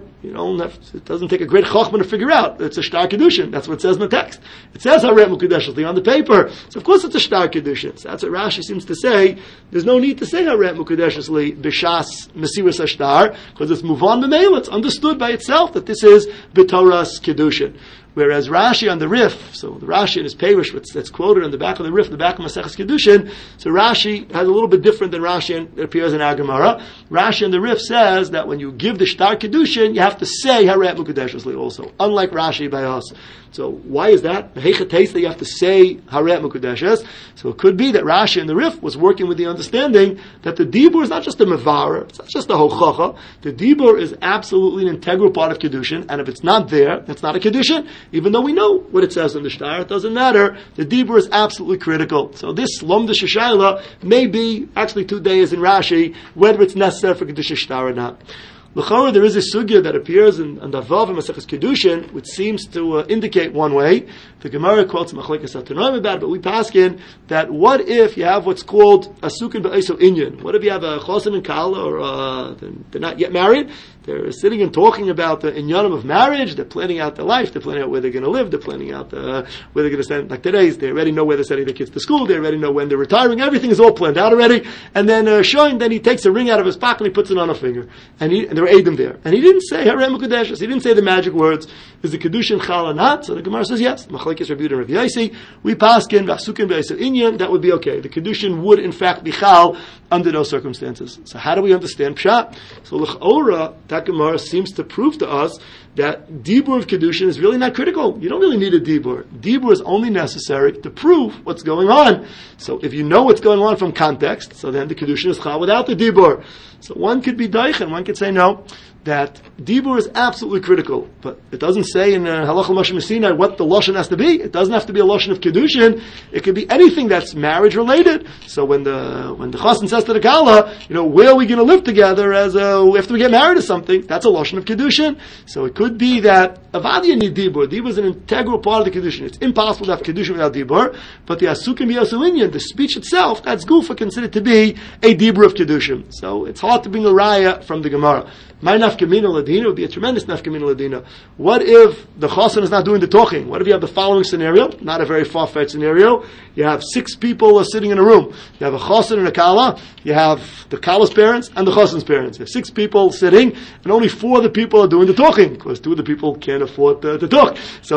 it doesn't take a great chokhmah to figure out. It's a Shtar Kedushin. That's what it says in the text. It says Harem Ukudeshes on the paper. So of course it's a Shtar Kedushin. So that's what Rashi seems to say. There's no need to say Harat Mukadeshes Li B'Shas Mesiras Ashtar because it's Muvan B'Meil. It's understood by itself that this is B'Toras Kedushin. Whereas Rashi on the Rif, so the Rashi in his Perush that's quoted on the back of the Rif, the back of Maseches Kedushin, so Rashi has a little bit different than Rashi that appears in our Gemara. Rashi in the Rif says that when you give the Shtar Kedushin, you have to say Harat Mukadeshes Li also, unlike Rashi by us. So why is that? That you have to say Harat Mukadeshes. So it could be that Rashi in the Rif was working with the understanding that the Dibur is not just a Mevara, it's not just a Hochacha. The Dibur is absolutely an integral part of Kedushin, and if it's not there, that's not a Kedushin. Even though we know what it says in the Shtar, it doesn't matter. The Dibur is absolutely critical. So this Lomda Shashayla may be actually 2 days in Rashi, whether it's necessary for Kedusha Shtar or not. L'chora, there is a sugya that appears in the Vav and Maseches Kedushin, which seems to indicate one way. The Gemara quotes Machlekes HaTanoim about it, but we paskin that what if you have what's called a sukin ba'eso inyan? What if you have a chosin and kala, or they're not yet married? They're sitting and talking about the inyanim of marriage. They're planning out their life. They're planning out where they're going to live. They're planning out where they're going to send. Like today, they already know where they're sending their kids to school. They already know when they're retiring. Everything is all planned out already. And then showing, then he takes a ring out of his pocket and he puts it on a finger. And there were Adam there. And he didn't say Harem Mukadeshes. He didn't say the magic words. Is the Kedushin Chal or not? So the Gemara says yes. Machlekes Rabbi Yehuda and Rabbi Yaisi. We paskin v'asukin b'eser inyan. That would be okay. The Kedushin would in fact be Chal under those circumstances. So how do we understand Pshat? So l'ch'ora, that Gemara seems to prove to us that Dibur of Kedushin is really not critical. You don't really need a Dibur. Dibur is only necessary to prove what's going on. So if you know what's going on from context, so then the Kedushin is Chal without the Dibur. So one could be Daichen, one could say no, that Dibur is absolutely critical. But it doesn't say in Halachah Moshe Messina what the Lashon has to be. It doesn't have to be a Lashon of Kedushin. It could be anything that's marriage related. So when the Chassan says to the Kala, where are we going to live together after we get married or something, that's a Lashon of Kedushin. So it could be that Avadia need Dibur. Dibur is an integral part of the Kedushin. It's impossible to have Kedushin without Dibur. But the Asukim B'Yosulinyan, the speech itself, that's Gufa considered to be a Dibur of Kedushin. So it's hard to bring a raya from the Gemara. My nafkamina ladina would be a tremendous nafkamina ladina. What if the chassan is not doing the talking? What if you have the following scenario? Not a very far-fetched scenario. You have 6 people sitting in a room. You have a chassan and a kala. You have the kala's parents and the chassan's parents. You have 6 people sitting, and only 4 of the people are doing the talking, because 2 of the people can't afford to talk. So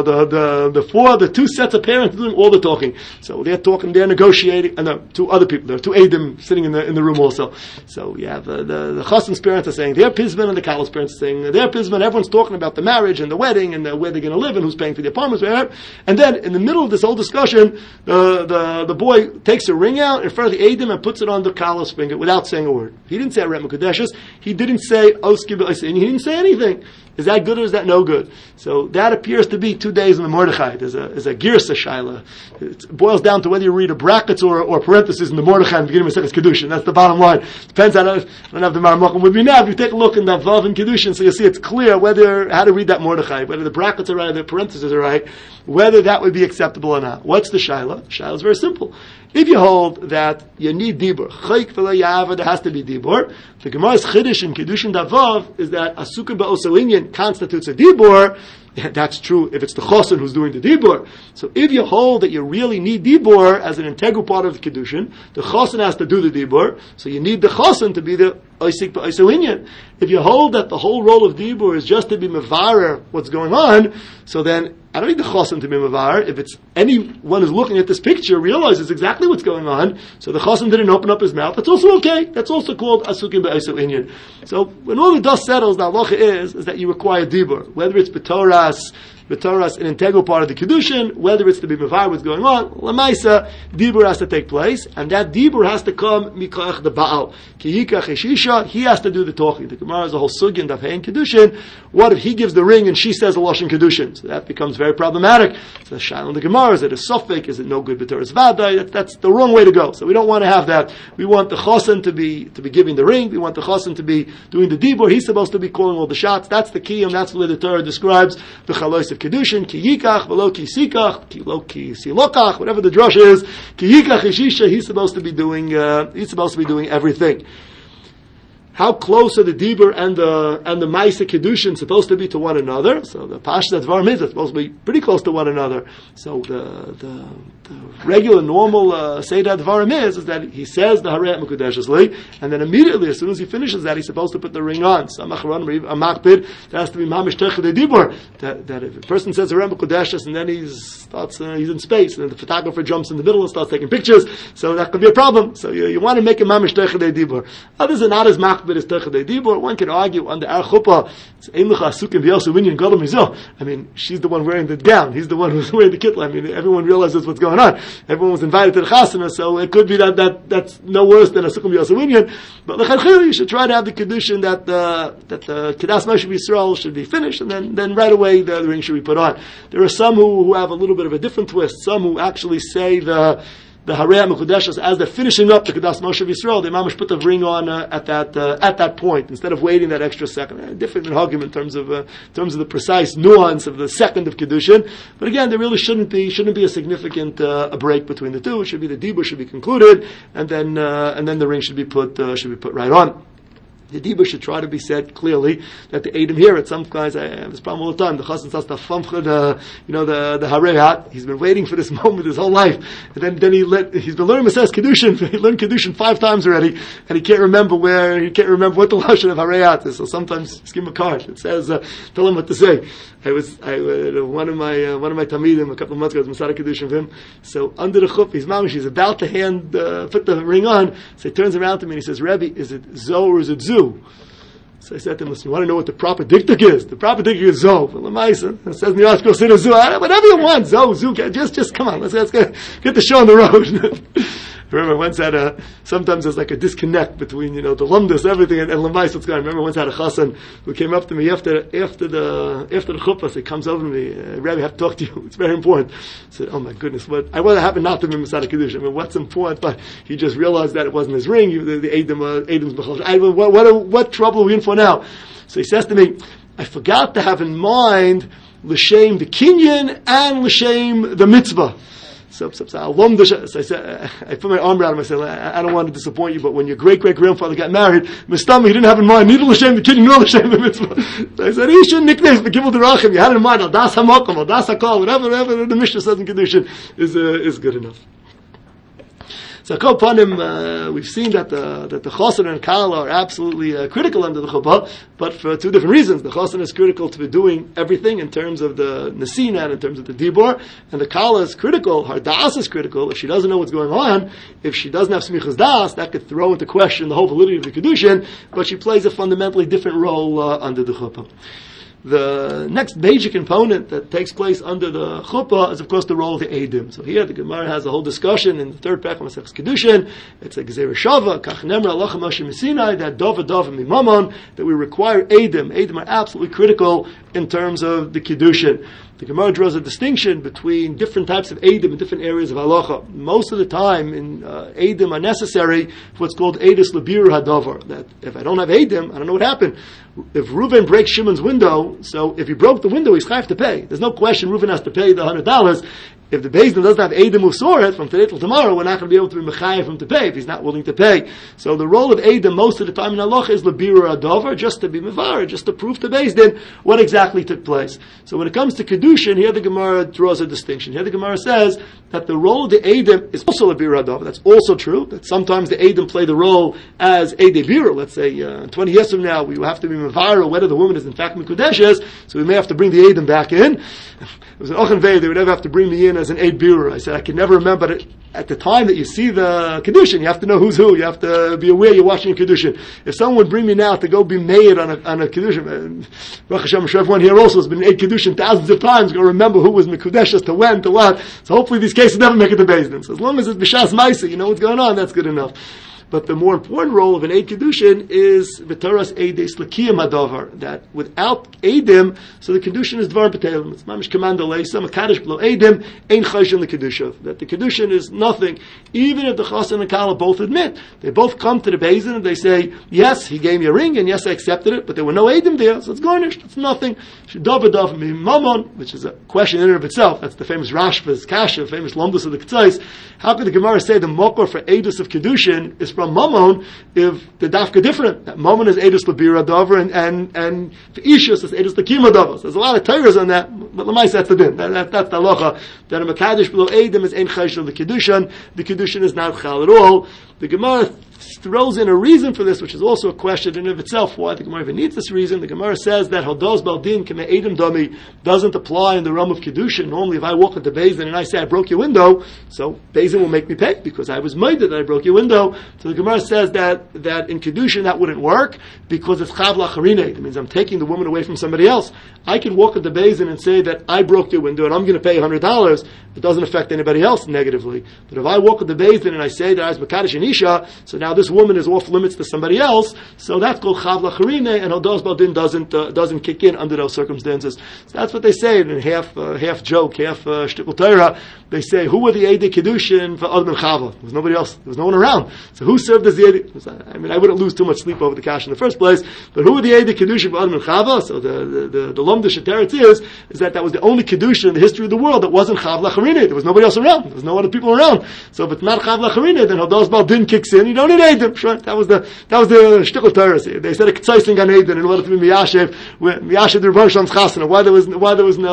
the 2 sets of parents are doing all the talking. So they're talking, they're negotiating, and there are 2 other people. There are 2 Adam sitting in the room also. So you have the chassan's parents are saying their pizman, and the kala's parents are saying their pizman. Everyone's talking about the marriage and the wedding and where they're going to live and who's paying for the apartments. And then in the middle of this whole discussion, the boy takes a ring out in front of the Adam and puts it on the kala's finger without saying a word. He didn't say Harat Mukadeshes. He didn't say Oski B'Osin. He didn't say anything. Is that good or is that no good? So that appears to be 2 days in the Mordechai. There's a girsa shaila. It boils down to whether you read a brackets or parentheses in the Mordechai in the beginning of Maseches Kedushin. That's the bottom line. Depends. I don't have the Maramachim with me now. If you take a look in that Vav in Kedushin, so you see it's clear how to read that Mordechai, whether the brackets are right, the parentheses are right, whether that would be acceptable or not. What's the Shaila? The Shaila is very simple. If you hold that you need Dibur, Chayk v'lo Ya'ava, there has to be Dibur. The Gemara's Chiddush in Kedushin Davav is that Asuka ba'oso inyan constitutes a Dibur. That's true if it's the chosin who's doing the dibur. So if you hold that you really need dibur as an integral part of the kedushin, the chosin has to do the dibur. So you need the chosin to be the oisik ba'oso. If you hold that the whole role of dibur is just to be mevarer what's going on, so then I don't need the chosin to be mevarer. If it's anyone who's looking at this picture realizes exactly what's going on, so the chosin didn't open up his mouth, that's also okay. That's also called asukim ba'oso inyan. So when all the dust settles, the halacha is that you require dibur, whether it's b'torah, an integral part of the kedushin, whether it's to be mevar what's going on, lamaisa dibur has to take place, and that dibur has to come mikach the baal ki yikach eshisha. He has to do the talking. The Gemara is a whole sugya in dafhein kedushin. What if he gives the ring and she says a lashon kedushin? So that becomes very problematic. So the shaila in the Gemara, is it a suffik? Is it no good b'toras vaday? That's the wrong way to go. So we don't want to have that. We want the chosin to be giving the ring. We want the chosin to be doing the dibur. He's supposed to be calling all the shots. That's the key, and that's what the Torah describes the chalos of kedushin, ki yikach, v'lo ki sikach, ki lo ki silokach, whatever the drush is, ki yikach ishisha, he's supposed to be doing everything. How close are the Dibur and the Maisa Kedushin supposed to be to one another? So the Pashta Dvarim is supposed to be pretty close to one another. So the regular, normal Seder Dvarim is that he says the Harei Mekudeshesli, and then immediately, as soon as he finishes that, he's supposed to put the ring on. So Makbid, there has to be Mamish Teched Dibur. That if a person says Harei Mekudeshes and then he's in space, and then the photographer jumps in the middle and starts taking pictures, so that could be a problem. So you want to make a Mamish Teched Dibur. Others are not as Makbid. One can argue under our chuppah, I mean, she's the one wearing the gown. He's the one who's wearing the kittel. I mean, everyone realizes what's going on. Everyone was invited to the chasana, so it could be that's no worse than a sukkah b'yosawinyan. But l'chadchil, you should try to have the kedushin that the kedas Moshe Yisrael should be finished, and then right away the ring should be put on. There are some who have a little bit of a different twist. Some who actually say the Harei HaMekudeshes, as they're finishing up the Kedas Moshe Yisrael, they mamish put the ring on at that point instead of waiting that extra second. Different argument in terms of the precise nuance of the second of kedushin. But again, there really shouldn't be a significant a break between the two. It should be the dibur should be concluded, and then the ring should be put right on. The dibur should try to be said clearly that the Adam hear it. Some guys, I have this problem all the time. The chassan starts to famcha the harei hat. He's been waiting for this moment his whole life, and then he's been learning Mases Kedushin. He learned Kedushin 5 times already, and he can't remember what the lashon of harei hat is. So sometimes just give him a card. It says, tell him what to say. One of my tamidim a couple of months ago was Masada Kedushin of him. So under the chuppah, he's about to put the ring on. So he turns around to me and he says, Rebbe, is it Zo or is it Zu? So I said to him, listen, you want to know what the proper diktuk is? The proper diktuk is Zo. It says in the article, Zu. Whatever you want, Zo, Zu. Just come on. Let's get the show on the road. Remember, once had sometimes there's like a disconnect between, the lumdus, everything, and lamais what's going on. Remember, once had a chassan who came up to me after the chuppah, so he comes over to me, Rabbi, I have to talk to you. It's very important. I said, oh my goodness, I want to happen not to be Masada Kedushin. I mean, what's important? But he just realized that it wasn't his ring. The Adam's b'chol. What trouble are we in for now? So he says to me, I forgot to have in mind l'shem the kinyan and l'shem the mitzvah. So I said, I put my arm around him. I said, I don't want to disappoint you, but when your great-great-grandfather got married, Mistama, he didn't have in mind neither l'shem the kid nor l'shem the mitzvah. So I said, he shouldn't nickname the Gimel Derachim. You had it in mind, al das hamakom, al das hakol, whatever the Mishnah says in Kedushin is good enough. So upon him, we've seen that the chosin and kala are absolutely critical under the chuppah, but for 2 different reasons. The chosin is critical to be doing everything in terms of the nesina and in terms of the dibur, and the kala is critical. Her das is critical. If she doesn't know what's going on, if she doesn't have smichas das, that could throw into question the whole validity of the kedushin. But she plays a fundamentally different role under the chuppah. The next major component that takes place under the chuppah is, of course, the role of the Eidim. So here the Gemara has a whole discussion in the third parak of Maseches Kedushin. It's a Gezerah Shava, Kach Nemra Halacha Moshe Sinai, that Dova Mimamon, that we require Eidim. Eidim are absolutely critical in terms of the Kedushin. The Gemara draws a distinction between different types of Eidim in different areas of halacha. Most of the time, Eidim are necessary for what's called Eidus Labir Hadavar. That if I don't have Eidim, I don't know what happened. If Reuven breaks Shimon's window, so if he broke the window, he's chayav to pay. There's no question Reuven has to pay the $100. If the Beis Din doesn't have Eidim who saw it from today till tomorrow, we're not going to be able to be mechayev him to pay if he's not willing to pay. So the role of Eidim most of the time in halacha is labira adover, just to be mevar, just to prove to Beis Din what exactly took place. So when it comes to kedushin, here the Gemara draws a distinction. Here the Gemara says that the role of the Eidim is also labira adover. That's also true. That sometimes the Eidim play the role as Eidei Bira. Let's say 20 years from now, we will have to be mevar whether the woman is in fact mekudeshes. So we may have to bring the Eidim back in. It was an Ochen Vei, they would never have to bring me in as an Eid Birur. I said, I can never remember, but at the time that you see the Kedushin, you have to know who's who. You have to be aware you're watching a Kedushin. If someone would bring me now to go be made on a Kedushin, Baruch Hashem, I'm sure everyone here also has been Eid Kedushin thousands of times, going to remember who was Mekudeshes, to when, to what. So hopefully these cases never make it to Beis Din. So as long as it's B'Shas Maisa, you know what's going on, that's good enough. But the more important role of an Eid Kedushin is V'Toras Eides L'Kiyam Hadavar, that without Eidim, so the Kedushin is Dvar B'Telim. It's Mamish Command Aleisa, Makadosh B'Lo Eidim, Ein Chayshim L'Kedusha. That the Kedushin is nothing. Even if the Chassan and the Kala both admit, they both come to the Beis Din and they say, yes, he gave me a ring, and yes, I accepted it, but there were no Eidim there, so it's garnished, it's nothing. Shadavadav Mimamon, which is a question in and of itself. That's the famous Rashba's Kasha, famous Lomdus of the Ketzais. How could the Gemara say the Mokor for Eidus of Kedushin is from Mammon if the dafka different? That Mammon is Eidus Labira Dover and for Ishus is Eidus Lakima Dover. There's a lot of Torahs on that, but Lamais that's the din. That's the halacha. That a Makadosh below Eidim is Ein Chaysh of the Kedushin. The Kedushin is not Chal at all. The Gemara throws in a reason for this, which is also a question in and of itself. Why the Gemara even needs this reason? The Gemara says that Hodos Baldin K'me Eidim Dami doesn't apply in the realm of Kedushin. Normally, if I walk into Beis Din and I say I broke your window, so Beis Din will make me pay because I was made that I broke your window. So the Gemara says that in Kedushin that wouldn't work because it's Chav Lacharine. It means I'm taking the woman away from somebody else. I can walk into Beis Din and say that I broke your window and I'm going to pay $100. It doesn't affect anybody else negatively. But if I walk into Beis Din and I say that I was Makadosh and Isha, so now this woman is off limits to somebody else, so that's called Chav Lacharine, and Hodos Baldin doesn't kick in under those circumstances. So that's what they say in half joke, half shtickle Torah. They say, who were the Eidei Kedushin for Adam and Chava? There was nobody else. There was no one around. So who served as the Eidei? I mean, I wouldn't lose too much sleep over the cash in the first place, but who were the Eidei Kedushin for Adam and Chava? So the Lomdish Teretz is that was the only Kedushin in the history of the world that wasn't Chav Lacharine. There was nobody else around. There was no other people around. So if it's not Chav Lacharine, then Hodos Baldin kicks in. You don't need Eidim. Sure, that was the shtickle Torah. They said a Ketzais in Gan Eden in order to be Miyashev the Rebbe Shalom's Chasana. Why there was no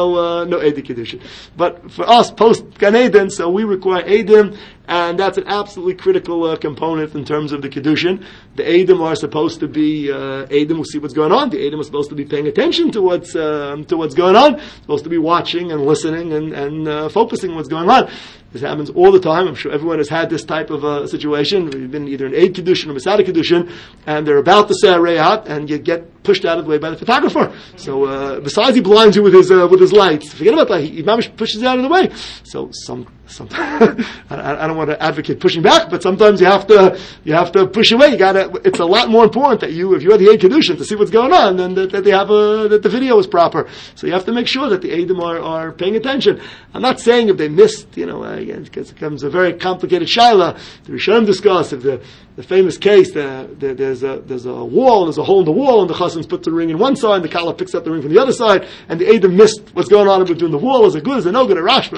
Eidei Kedushin. But for us, post Gan Eden, so we require Eidim, and that's an absolutely critical component in terms of the Kedushin. The Eidim are supposed to be Eidim who see what's going on. The Eidim are supposed to be paying attention to what's going on. Supposed to be watching and listening and focusing on what's going on. This happens all the time. I'm sure everyone has had this type of situation. We've been either in Eid Kedushin or Masada Kedushin, and they're about to say a reyat, and you get pushed out of the way by the photographer. So besides he blinds you with his lights, forget about that. He pushes you out of the way. So sometimes I don't want to advocate pushing back, but sometimes you have to push away. It's a lot more important that if you have the Eid Kedushin to see what's going on, than that the video is proper. So you have to make sure that the Eidim are paying attention. I'm not saying if they missed, because it becomes a very complicated shaila. The Rishonim discuss if the famous case there's a wall, there's a hole in the wall, and the chassan puts the ring in one side, and the kala picks up the ring from the other side, and the Eidim missed what's going on between the wall. Is it good? Is it no good? A rashba?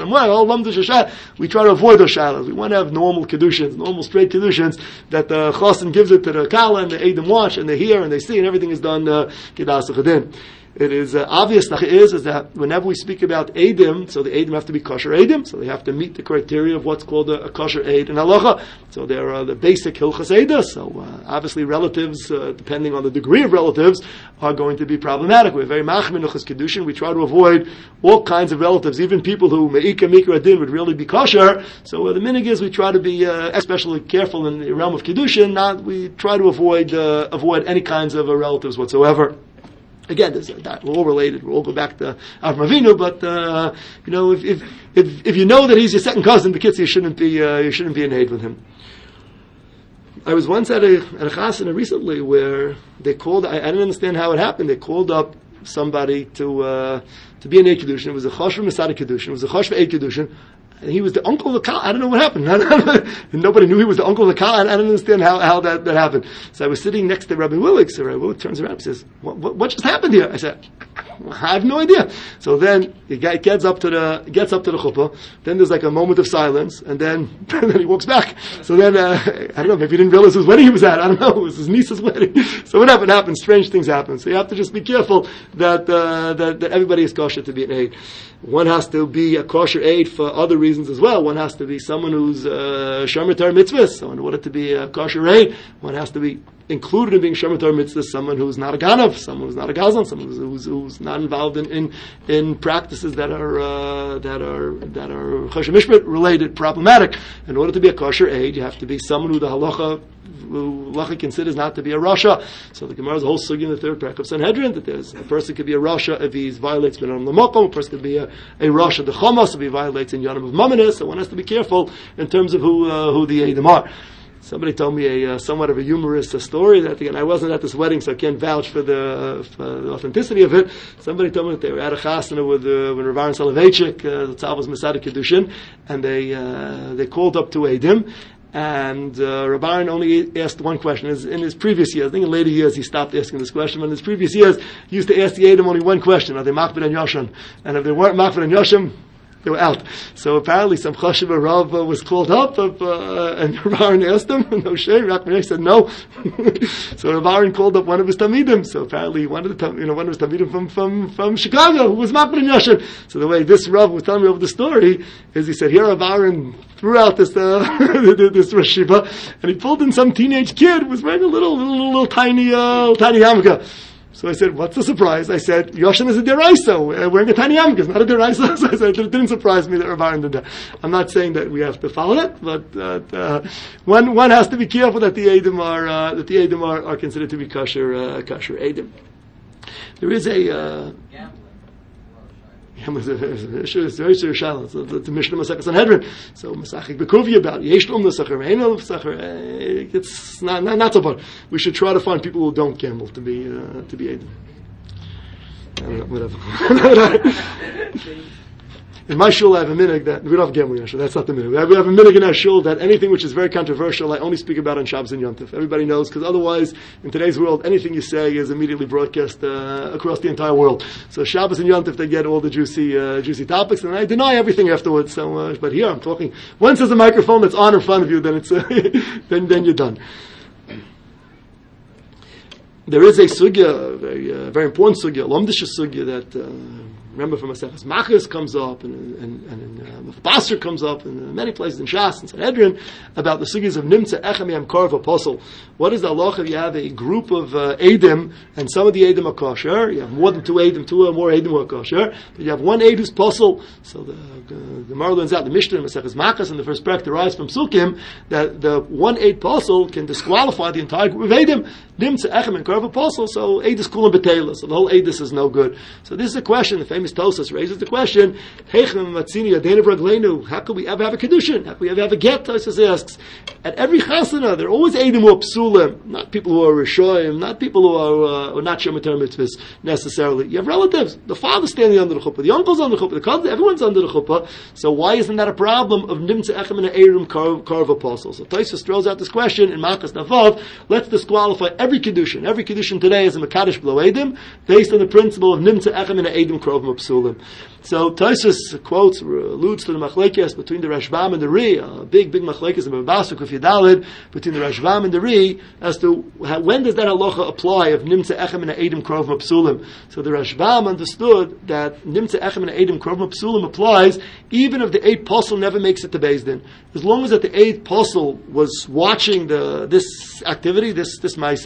We try to avoid those shalas. We want to have normal kedushins, normal straight kedushins that the chassan gives it to the kala, and the Eidim watch, and they hear, and they see, and everything is done kedas chadin. It is obvious is that whenever we speak about Eidim, so the Eidim have to be kosher Eidim, so they have to meet the criteria of what's called a kosher Eid in halacha. So there are the basic hilchas Eidah. So obviously relatives, depending on the degree of relatives, are going to be problematic. We're very machmir hilchas kedushin. We try to avoid all kinds of relatives, even people who me'ika mikra adin would really be kosher. So the minig is we try to be especially careful in the realm of kedushin. We try to avoid any kinds of relatives whatsoever. Again, we're all related. We all go back to Avram Avinu, but if you know that he's your second cousin, the kids, you shouldn't be in hate with him. I was once at a chasana recently where they called. I didn't understand how it happened. They called up somebody to be an Eid Kedushin. It was a chosh for Masada Kedushin. It was a chosh for Eid Kedushin. And he was the uncle of the Kal. I don't know what happened. Nobody knew he was the uncle of the Kal. I don't understand how that happened. So I was sitting next to Rabbi Willig. So Rabbi Willig turns around and says, what just happened here? I said, I have no idea. So then he gets up to the chuppah. Then there's like a moment of silence, and then he walks back. So then I don't know. Maybe he didn't realize whose wedding he was at. I don't know. It was his niece's wedding. So whatever happened, strange things happen. So you have to just be careful that everybody is kosher to be an Eid. One has to be a kosher Eid for other reasons as well. One has to be someone who's shomer Torah mitzvahs. So in order to be a kosher Eid, one has to be included in being shomer Torah mitzvahs someone who's not a ganav, someone who's not a gazan, someone who's not involved in practices that are kosher mishpat related, problematic. In order to be a kosher Eid, you have to be someone who the halacha considers not to be a rasha. So the Gemara's whole sugi in the third parak of Sanhedrin that there's a person could be a rasha if he violates B'nam L'Makom, a person could be a rasha the Chomas if he violates in Yonam of Mamanis. So one has to be careful in terms of who the Eidim are. Somebody told me a somewhat of a humorous story that, again, I wasn't at this wedding, so I can't vouch for the authenticity of it. Somebody told me that they were at a chasana with Rav Aaron Soloveitchik, the tzal was Masada Kedushin, and they called up to Eidim. And Rav Aaron only asked one question. In his previous years, I think in later years he stopped asking this question, but in his previous years he used to ask the Eidim only one question: are they Makbid and Yoshim? And if they weren't Makbid and Yoshim, they were out. So apparently some Chashiv Rav was called up, and Rav Aaron asked him, no shame, Rav said no. So Rav Aaron called up one of his Talmidim. So apparently one of his Talmidim from Chicago, who was Makbid and Yoshim. So the way this Rav was telling me over the story is he said, here Rav Aaron threw out this this Rosh Yeshiva, and he pulled in some teenage kid who was wearing a little tiny yarmulke. So I said, what's the surprise? I said, Yoshim is a deraisa. Wearing a tiny yarmulke is not a deraisa. So I said, it didn't surprise me that Rav Aaron did that. I'm not saying that we have to follow that, but one has to be careful that the Eidim are considered to be kosher Eidim. There is a it's very serious shalos. The Mishnah Masechah Sanhedrin. So Masachik Bekuvia about Yesh Lum L'Sacher, Ein Lum L'Sacher. It's not so far. We should try to find people who don't gamble to be Eidim. Whatever. In my shul, I have a minhag that we don't have gambling in our shul. That's not the minhag. We have a minhag in our shul that anything which is very controversial, I only speak about on Shabbos and Yom Tov. Everybody knows, because otherwise, in today's world, anything you say is immediately broadcast across the entire world. So Shabbos and Yom Tov, they get all the juicy topics, and I deny everything afterwards. So, but here I'm talking. Once there's a microphone that's on in front of you, then it's then you're done. There is a sugya, a very important sugya, a lomdish sugya that. Remember from Maseches Machas comes up, and Basra comes up, and in many places in Shas and Sanhedrin, about the sugyas of Nimtza Echem Yam Karv Apostle. What is the halacha if you have a group of Eidim, and some of the Eidim are kosher? You have more than two Eidim, two or more Eidim who are kosher, but you have one Eid who's apostle. So the Gemara learns out, the Mishnah in Maseches Machas in the first parak derives from Sukkim, that the one Eid apostle can disqualify the entire group of Eidim. Nimtza Echem Yam Karv Apostle, so Eid is kulam b'teila, so the whole Eidus is no good. So this is a question, the famous Tosas raises the question, how could we ever have a Kedushin? How could we ever have a get? Tosas asks. At every chasana, there are always Eidim who are psulim, not people who are Rishoyim, not people who are not Shomer Torah mitzvahs necessarily. You have relatives. The father's standing under the chuppah, the uncle's under the chuppah, the cousin, everyone's under the chuppah. So why isn't that a problem of Nimtza Echem and Eirim Karv Apostle? So Tosas throws out this question in Makas Navav, let's disqualify every Kedushin. Every Kedushin today is a Mekadosh B'lo Eidim, based on the principle of Nimtza Echem and Eidim Karv Psulim. So Tosfos quotes, alludes to the machlekes between the Rashbam and the Ri, a big machlekes in Babasuk of Yadalid, between the Rashbam and the Ri, as to when does that halacha apply of Nimtza Echem and Eidim Krov Psulim. So the Rashbam understood that Nimtza Echem and Eidim Krov Psulim applies even if the 8th apostle never makes it to Beis Din. As long as that the 8th apostle was watching this activity, this Maisa,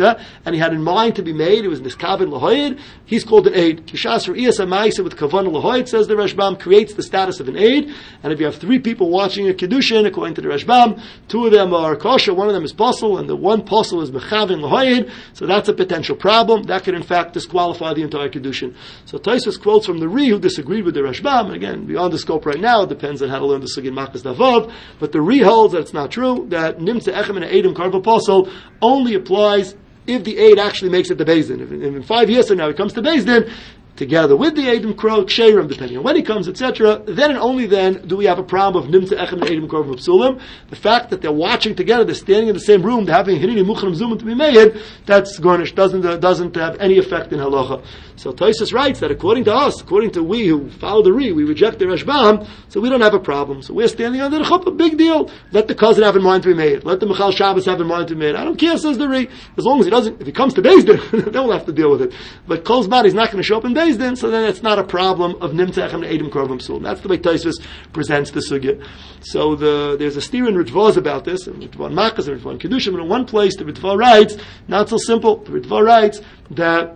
etc., and he had in mind to be made, it was niskaven lahoyed, he's called an aid. Kishas Re'iyas HaMa'aseh with kavan lahoyed, says the Rashbam, creates the status of an aid, and if you have three people watching a Kiddushin, according to the Rashbam, two of them are kosher, one of them is posel, and the one posel is mechaven lahoyed, so that's a potential problem. That could in fact disqualify the entire Kiddushin. So Tosfos quotes from the Ri, who disagreed with the Rashbam, and again, beyond the scope right now, it depends on how to learn the Sugin Makas Davav, but the Ri holds that it's not true, that Nimtza Echem and Eidim Karva Posel only applies if the aid actually makes it to Beis Din. If in 5 years from now he comes to Beis Din, together with the Eidim Krov, Ksherim, depending on when he comes, etc., then and only then do we have a problem of Nimtza Echem and Eidim Krov Psulim. The fact that they're watching together, they're standing in the same room, they're having Hinini Muchanim Zuman to be made, that's garnish, doesn't have any effect in halacha. So Tosfos writes that according to us, according to we who follow the Ri, we reject the Rashbam, so we don't have a problem. So we're standing under the chuppah, big deal. Let the cousin have in mind to be made. Let the Michal Shabbos have in mind to be made. I don't care, says the Ri. As long as he doesn't, if he comes to Beis Din, then we'll have to deal with it. But Kol's body is not going to show up in Beis Din, so then it's not a problem of Nimtza Echem and Eidim Krovim Psul. That's the way Tosfos presents the sugya. So there's a steer in Ritvaz about this, and Ritva Makas and Ritva Kedushin, but in one place the Ritva writes, not so simple, the Ritva writes that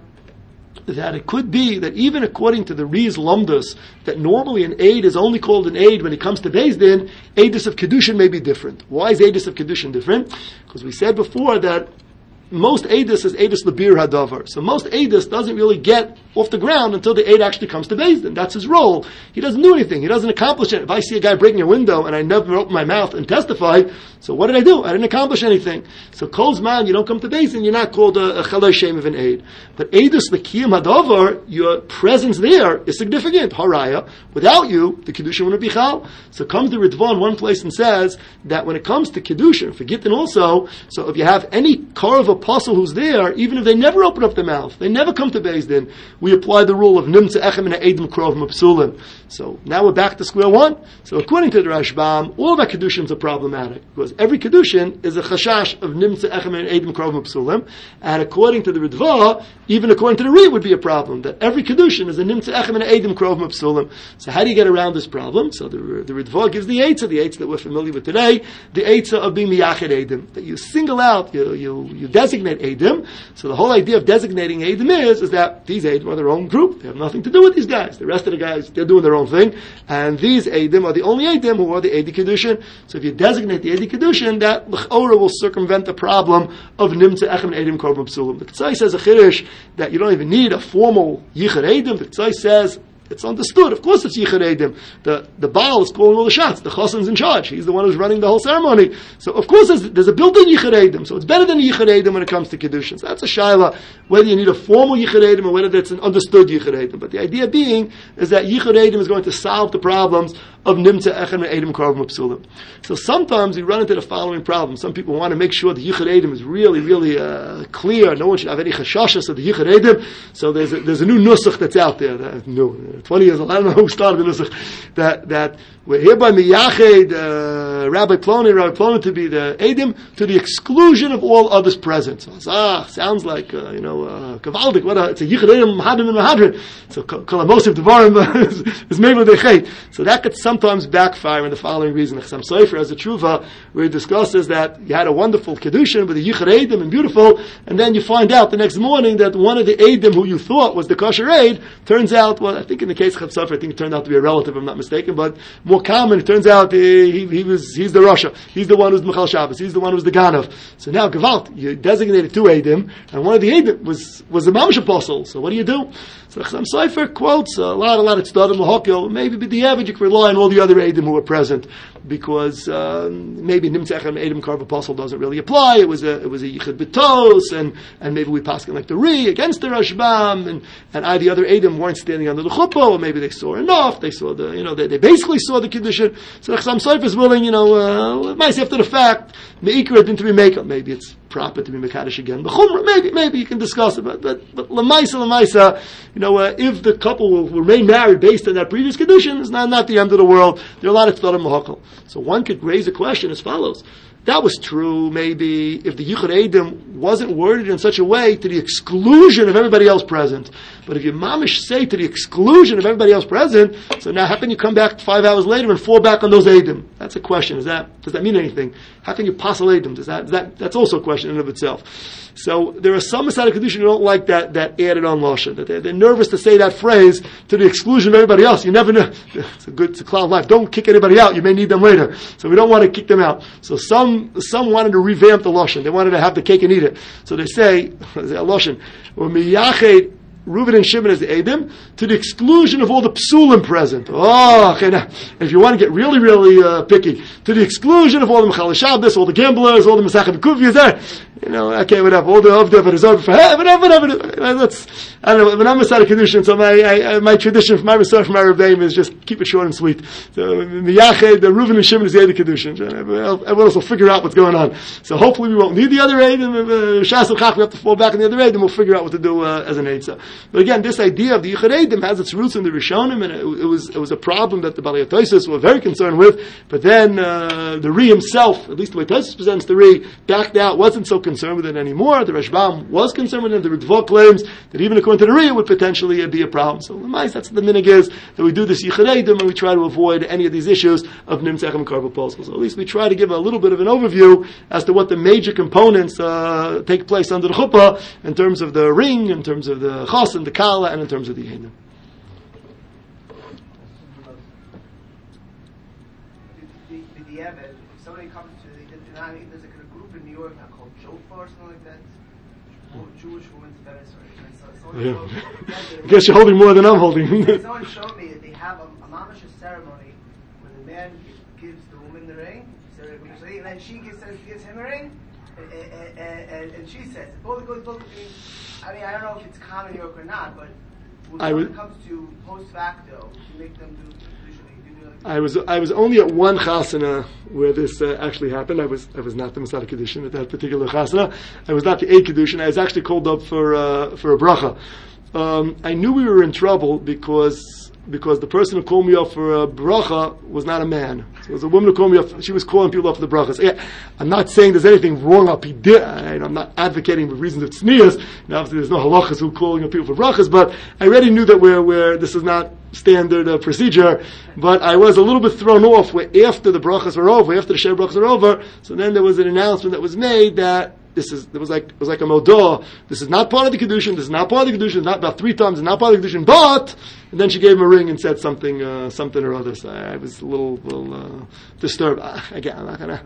it could be that even according to the Ri's Lumdus, that normally an aid is only called an aid when it comes to Beis Din, Eidus of Kedushin may be different. Why is Eidus of Kedushin different? Because we said before that most Eidus is Eidus Labir Hadavar. So most Eidus doesn't really get off the ground until the aid actually comes to Beis Din. That's his role. He doesn't do anything. He doesn't accomplish it. If I see a guy breaking a window and I never open my mouth and testify, so what did I do? I didn't accomplish anything. So Kol's man, you don't come to Beis Din, you're not called a Chalai Shem of an aid. But Eidus L'Kiyam Hadavar, your presence there is significant. Haraya. Without you, the Kiddushin wouldn't be Chal. So comes the Ritva in one place and says that when it comes to Kiddushin, for Gittin also, so if you have any Karav apostle who's there, even if they never open up their mouth, they never come to Beis Din, we apply the rule of Nimtza Echem and Eidim Krovim Psulim. So now we're back to square one. So according to the Rashbam, all of our Kedushin are problematic, because every Kedushin is a chashash of Nimtza Echem and Eidim Krovim Psulim, and according to the Ritva, even according to the Ri, would be a problem, that every Kedushin is a Nimtza Echem and Eidim Krovim Psulim. So how do you get around this problem? So the Ritva gives the eitzah that we're familiar with today, the eitzah of being Miyached Eidim, that you single out, you designate Eidim. So the whole idea of designating Eidim is that these Eidim are their own group. They have nothing to do with these guys. The rest of the guys, they're doing their own thing. And these Eidim are the only Eidim who are the Eidi Kedushin. So if you designate the Eidi Kedushin, that L'ch'ora will circumvent the problem of Nimtza Echem and Eidim Korban Psulim. The Tzai says a Chiddush that you don't even need a formal Yichud Eidim. The Tzai says it's understood. Of course it's Yichud Eidim. The Baal is calling all the shots. The Chassan's in charge. He's the one who's running the whole ceremony. So of course there's a built-in Yichud Eidim. So it's better than a Yichud Eidim when it comes to Kiddushin. So that's a shaila, whether you need a formal Yichud Eidim or whether that's an understood Yichud Eidim. But the idea being is that Yichud Eidim is going to solve the problems of Nimtza Echem and Eidim Krovim Psulim. So sometimes we run into the following problem. Some people want to make sure the Yichud Eidim is really, really clear. No one should have any chashashas of the Yichud Eidim. So there's a new nusach that's out there. 20 years old. I don't know who started the nusach. That we're hereby miyached Rabbi Ploni to be the Eidim to the exclusion of all others present. So sounds like kavaldik. It's a Yichud Eidim Mahadim and Mahadrin. So Kalamosiv Devarim is made with a chet. So that could sometimes backfire in the following reason. Chassam Sofer has a tshuva where he discusses that you had a wonderful Kiddushin with a Yichud Eidim and beautiful, and then you find out the next morning that one of the Eidim who you thought was the kosher Eid turns out, well, I think in the case of Chassam Sofer, I think it turned out to be a relative, if I'm not mistaken, but more common, it turns out he's the Rasha. He's the one who's the Michal Shabbos. He's the one who's the Ganav. So now, Gevalt, you designated two Eidim, and one of the Eidim was the Mamash apostle. So what do you do? So Chassam Sofer quotes a lot of Tzdadim L'Hokil. Maybe the average you can rely on all the other Eidim who were present, because maybe Nimtza Echem Eidim Karv Apostle doesn't really apply. It was a Yichud B'tos, and maybe we pass like the Ri against the Rashbam, and the other Eidim weren't standing under the chuppah, or maybe they saw enough. They saw they basically saw the Kiddushin. So Chassam Sofer is willing, might after the fact, Me'ikra didn't to be makeup. Maybe it's proper to be Mekadosh again. But Chumrah, maybe you can discuss it. But Lamaisa, if the couple will remain married based on that previous Kiddushin, it's not the end of the world. There are a lot of Tzdadim L'Hokil. So one could raise a question as follows. that was true maybe if the Yichud Eidim wasn't worded in such a way to the exclusion of everybody else present. But if you mamish say to the exclusion of everybody else present, so now how can you come back 5 hours later and fall back on those Eidim? That's a question. Does that mean anything? How can you passel Eidim? That's also a question in and of itself. So there are some Masada Kedushin who don't like that added on Lashon. That they're nervous to say that phrase to the exclusion of everybody else. You never know. It's a cloud of life. Don't kick anybody out. You may need them later. So we don't want to kick them out. So some wanted to revamp the Lashon. They wanted to have the cake and eat it. So they say, Lashon, or miyached Reuben and Shimon as the Eidim, to the exclusion of all the psulim present. Oh, okay, now, if you want to get really, really picky, to the exclusion of all the Mechal Shabbos, all the gamblers, all the Masachet Kufias there, okay, whatever, all the Avdev and Azov, whatever, that's, I don't know, when I'm Masada Kedushin, so my tradition, my Masada from my Rebbeim is just keep it short and sweet. So, Miyached, the Reuben and Shimon is the Eidim Kedushin. Everyone else will figure out what's going on. So hopefully we won't need the other Eidim, Shas and Chach, we have to fall back on the other Eidim, and we'll figure out what to do as an Eitzah. But again, this idea of the Yichud Eidim has its roots in the Rishonim, and it was a problem that the Balei Tosfos were very concerned with. But then the Ri himself, at least the way Tosfos presents the Ri, backed out, wasn't so concerned with it anymore. The Rashbam was concerned with it. The Ritva claims that even according to the Ri, it would potentially be a problem. So that's the minig is that we do this Yichud Eidim, and we try to avoid any of these issues of Nimtzach and Karvel Posel. So at least we try to give a little bit of an overview as to what the major components take place under the chuppah in terms of the ring, in terms of the chas and the kala, and in terms of the yenim. The Eved, if somebody comes to there's a group in New York now called Jofa or something like that. Jewish Women's Venice or I guess you're holding more than I'm holding. Someone showed me that they have a mamish ceremony where the man gives the woman the ring, and then she gives him a ring, and she says, both I mean, I don't know if it's common in New York or not, but when it comes to post facto, you make them do usually. I was only at one chasana where this actually happened. I was not the Masada Kedushin at that particular chasana. I was not the Eid Kedushin. I was actually called up for a bracha. I knew we were in trouble because the person who called me up for a bracha was not a man. So it was a woman who called me up. She was calling people up for the brachas. Yeah, I'm not saying there's anything wrong up. I'm not advocating for reasons of tznius. Obviously, there's no halachas who calling up people for brachas. But I already knew that where this is not standard procedure. But I was a little bit thrown off where after the brachas were over, after the share brachas were over. So then there was an announcement that was made that it was like a modah. This is not part of the kedushin. This is not part of the kedushin. Not about 3 times. It's not part of the kedushin. But and then she gave him a ring and said something or other. So I was a little disturbed. Again, I'm not gonna.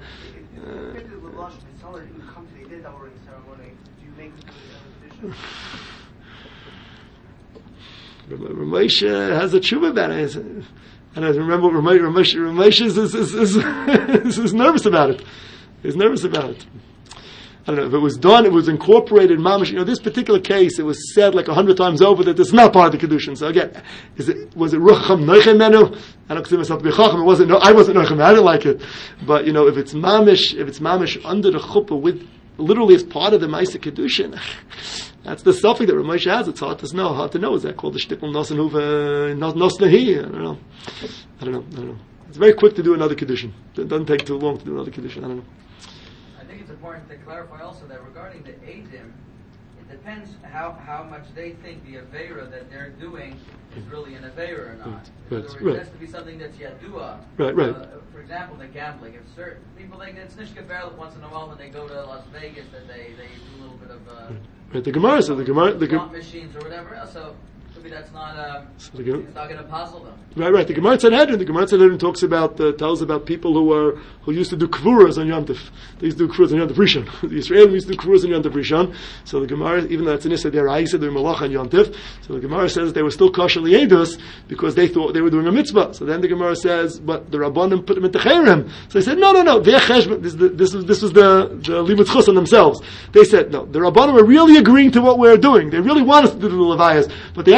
Ramesha has a tshuva about it, and I remember Ramesha is nervous about it. He's nervous about it. I don't know if it was done, it was incorporated. Mamash, this particular case, it was said like 100 times over that this is not part of the kedushin. So again, was it rucham noichem menu? I don't consider myself to be chacham. I wasn't noichem. I didn't like it. But if it's mamish under the chuppah with literally as part of the ma'aseh kedushin, that's the suffix that Ramesh has. It's hard to know. Hard to know. Is that called the shtickle nosenuva nosnahi? I don't know. It's very quick to do another kedushin. It doesn't take too long to do another kedushin. I don't know. It's important to clarify also that regarding the Eidim, it depends how much they think the Aveira that they're doing is really an Aveira or not. Right. It has to be something that's Yadua. Right. For example, the gambling. If certain people think it's Nishka Berl once in a while when they go to Las Vegas that they do a little bit of right. The Gemara says the slot machines or whatever else. So maybe that's not it's not going to puzzle them. Right. The Gemara Sanhedrin talks about tells about people who used to do kvuras on Yom Tov. They used to do kvuras on Yom Tov Rishon. The Israelis used to do kvuras on Yom Tov Rishon. So the Gemara, even though it's an issa deraisa, they're malach on Yom Tov. So the Gemara says they were still kosher liedus because they thought they were doing a mitzvah. So then the Gemara says, but the Rabbanim put them into chayrim. So they said, no. This was the limud chus on themselves. They said, no, the Rabbanim are really agreeing to what we're doing. They really want us to do the levayas, but they have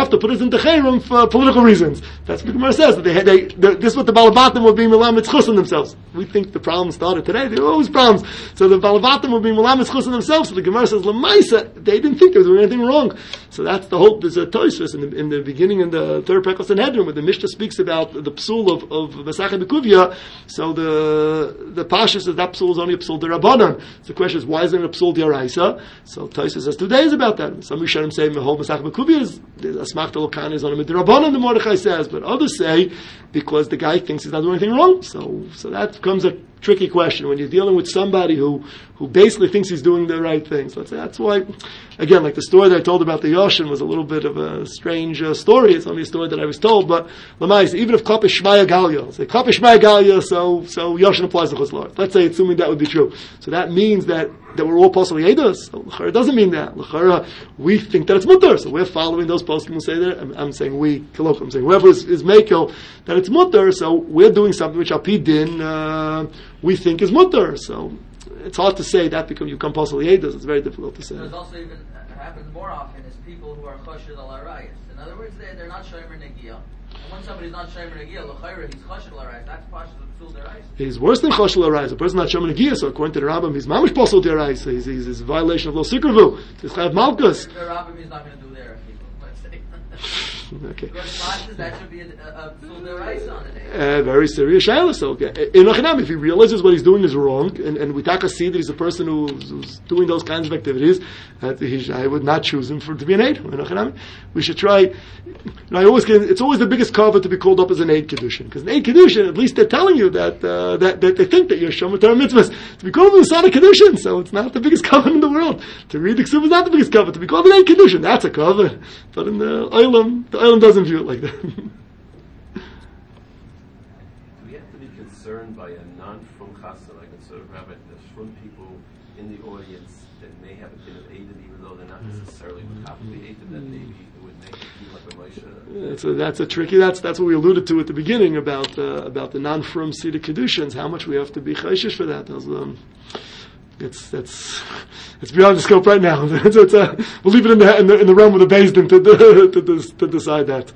to put us into Chayrim for political reasons. That's what the Gemara says. That this is what the Balabatim were being Melamed Chus on themselves. We think the problem started today. There were always problems. So the Balabatim were being Melamed Chus on themselves. So the Gemara says, Lamaisa, they didn't think they were doing anything wrong. So that's the hope. There's a Tosfos in the beginning in the third Pekos Sanhedrin where the Mishnah speaks about the psul of Masachet Bekuvia. So the Pasha says that psul is only a psul derabanan. So the question is, why isn't it a psul deraisa? So Tosfos says 2 days about that. Some Rishonim say the whole Masachet Bekuvia is Asmachta Lokan is on a midrabanan. The Mordechai says, but others say because the guy thinks he's not doing anything wrong. So that becomes a tricky question when you're dealing with somebody who basically thinks he's doing the right things. Let's say that's why, again, like the story that I told about the Yoshin was a little bit of a strange story. It's only a story that I was told, but Lamais, even if Klap Shmaya Galia, say Klap Shmaya Galia, so Yoshin applies to Chutz La'aretz. Let's say, assuming that would be true. So that means that we're all possibly Eidos. So it doesn't mean that. L'chara, we think that it's mutter, so we're following those poskim who say that. I'm saying we, Kolok, I'm saying whoever is Mekel, that it's mutter, so we're doing something which Alpi Din, we think is mutter. So it's hard to say that you become possibly Eidos. It's very difficult to say. There's also even happens more often is people who are choshed al arayis. In other words, they're not shomer negiah. And when somebody's not shomer negiah, l'chayra, he's choshed al arayis. That's pashut psul derais. He's worse than choshed al arayis. A person not shomer negiah. So according to the Rambam, he's mamish posel derais. He's a violation of lo sikravu. He's chayav malchus. The Rambam is not going to do there. Let's say. Okay. That should be a psul derais on it. Very serious shayla. So if he realizes what he's doing is wrong, and we taka see that he's a person who's doing those kinds of activities, I would not choose him to be an aid. We should try. It's always the biggest cover to be called up as an aid kedushin, because an aid kedushin, at least they're telling you that they think that you're shomer Torah mitzvahs. To be called an asana kedushin, so it's not the biggest cover in the world. To read the Ksub is not the biggest cover. To be called an aid kedushin, that's a cover. But in the Olam doesn't view it like that. Concerned by a non-frum chassan, like a sort of rabbi, there's frum people in the audience that may have a bit of Eidim, even though they're not necessarily would have to be Eidim, that maybe it would make it feel like a Moshe. That's a tricky. That's what we alluded to at the beginning about the non-frum Seder Kedushin, how much we have to be chayshish for that. It's beyond the scope right now. We'll leave it in the realm of the Beis Din to decide that.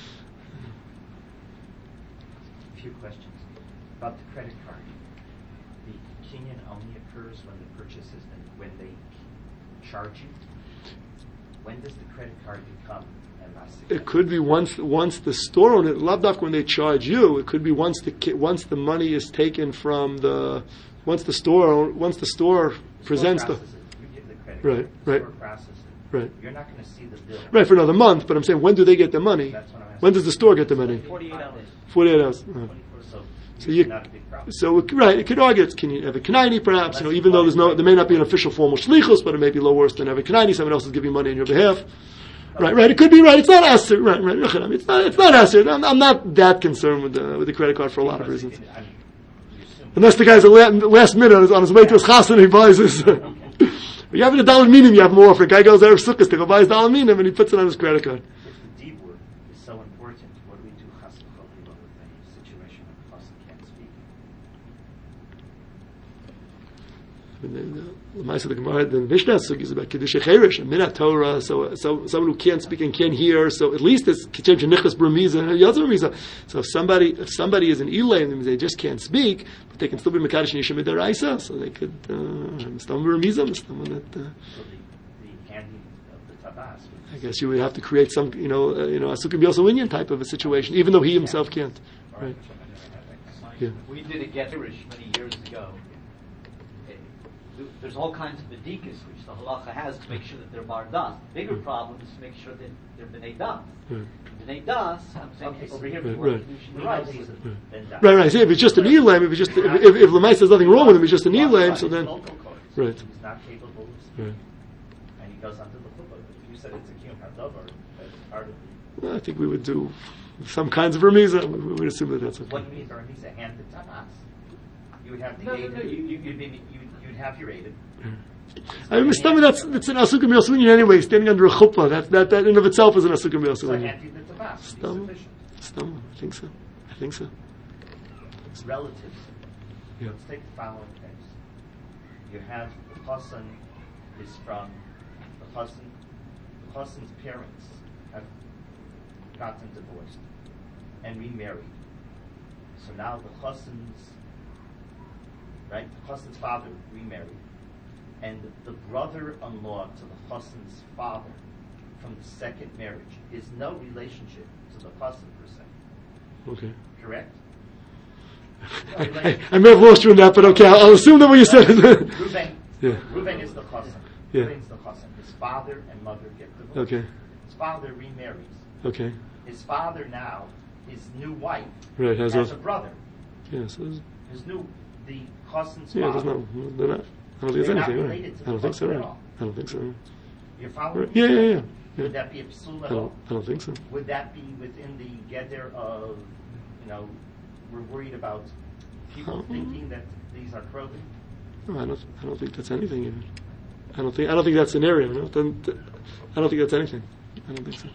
About the credit card, the kinyan only occurs when the purchase is when they charge you. When does the credit card become a It could be once the store owner, lavdafka when they charge you. It could be once the money is taken from once the store presents the. You give the credit card, the store processes it. Right. You're not going to see the bill. Right, for another month. But I'm saying, when do they get the money? That's what I'm asking. When does the store get the money? 48 hours. 48 hours. So not a big problem. It could argue it's can you have a Kanaini perhaps, even though there may not be an official formal shlichus, but it may be low worse than have a Kanaini, someone else is giving money on your behalf. Right, it could be right. It's not Aser. Right. It's not Aser. I'm not that concerned with the credit card for a lot of reasons. Unless the guy's last minute on his way to his chassan and he buys his. You have a dollar minim, you have more. If a guy goes there of sukkahs to go buy his dollar minim and he puts it on his credit card. If the deed word is so important, what do we do chassan with a situation where the chassan can't speak? The Gemara, the Mishnah is about Kiddush Cherish and Minat Torah. So someone who can't speak and can't hear. So at least it's Kitchem Nichas Bramiza and Yadzar Bramiza. So if somebody is an Ilay and they just can't speak, but they can still be Mekadosh and Yishem Midaraisa, so they could Mistam Bramiza, Mistam that. So the handing of the tabas. I guess you would have to create some, a Asukim Yosawinyan type of a situation, even though he himself can't. Right. Yeah. We did a get Irish many years ago. There's all kinds of bedikas which the halacha has to make sure that they're bar das. The bigger problem is to make sure that they're b'nei das. B'nei das, I'm saying over here, Right. See, if it's just an elam, if Lamais says nothing wrong with him, it's just an elam, so then. Right. He's not capable of speaking. And he goes under the chuppah. But if you said it's a kiyum hadavar, that's part of the. I think we would do some kinds of remiza. We would assume that that's okay. What do you mean by remiza? Hand the tabas. You would have the you'd have your aid. I mean, that's an asukim yosunian anyway. Standing under a chuppah, that in of itself is an asukim yosunian. So handing the tabas Stam, I think so. It's relatives. Yeah. Let's take the following case. You have the chassan is from the chassan's parents have gotten divorced and remarried. So now the chassan's, right? The chassan's father remarried, and the brother-in-law to the chassan's father from the second marriage is no relationship to the chassan per se. Okay. Correct? I may have lost you in that, but okay, I'll assume that what you said is... Reuben, Yeah. Reuben is the chassan. Yeah. Reuben's the chassan. His father and mother get divorced. Okay. His father remarries. Okay. His father now, his new wife, Right, has has a- a brother. Yeah, so there's- The chassan's yeah, there's father. no, they're not. I don't think They're it's not anything, related right? to I don't the think so, chassan at right? all. I don't think so. You're following? Yeah, yeah, yeah. Would Yeah. that be a psul I at all? don't think so. Would that be within the gather of, we're worried about people thinking that these are krodim? No, I don't think that's anything even. I don't think that's an area. I don't think that's anything. I don't think so.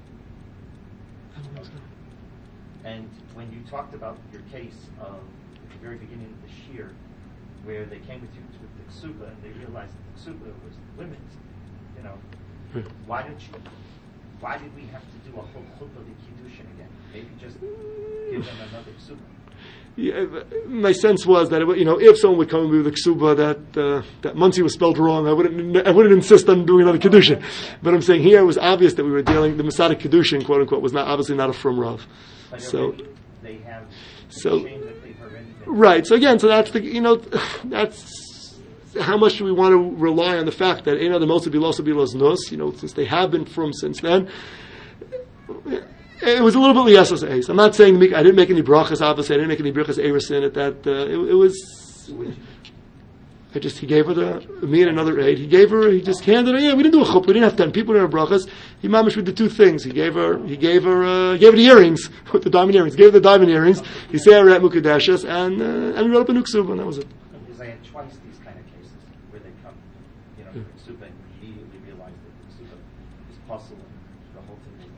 And when you talked about your case of at the very beginning of this year, where they came with you with the ksuba and they realized that the ksuba was limit, Right. why did we have to do a whole chuppah of kiddushin again? Maybe just give them another ksuba. Yeah, my sense was that if someone would come and be with a ksuba that Muncie was spelled wrong, I wouldn't insist on doing another kedushin. But I'm saying here it was obvious that we were dealing the Masada kedushin, quote unquote, was obviously not a from Rav. But So they have so- shame that they've already been. right. So again, so that's that's how much do we want to rely on the fact that the most of bilos nus, since they have been from since then. It was a little bit liyasas eis. I'm not saying I didn't make any brachas. Obviously, I didn't make any brachas erisin at that. It was. He gave her me and another aide. He just handed her. Yeah, we didn't do a chuppah. We didn't have 10 people in our brachas. He mamish with the 2 things. He gave her the earrings with the diamond earrings. Gave her the diamond earrings. He said her at mukadashas, and we wrote up a nuksub, and that was it. Because I had twice these kind of cases where they come, for ksuba and immediately realize that the ksuba is possible and the whole thing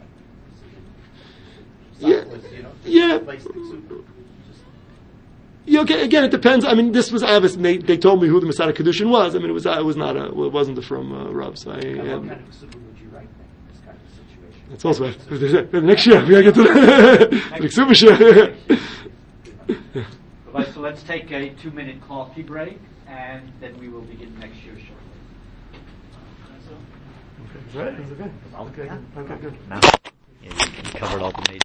was like Yeah. replace the ksuba. Okay, again, it depends. I mean, this was obvious. They told me who the Masada Kedushin was. I mean, it wasn't from Rav. So What kind of ksuba would you write then in this kind of situation? That's also for the next year. We gotta get to the Ksuba share. Right, so let's take a 2-minute coffee break, and then we will begin next year shortly. Okay, good. Now, you covered all the major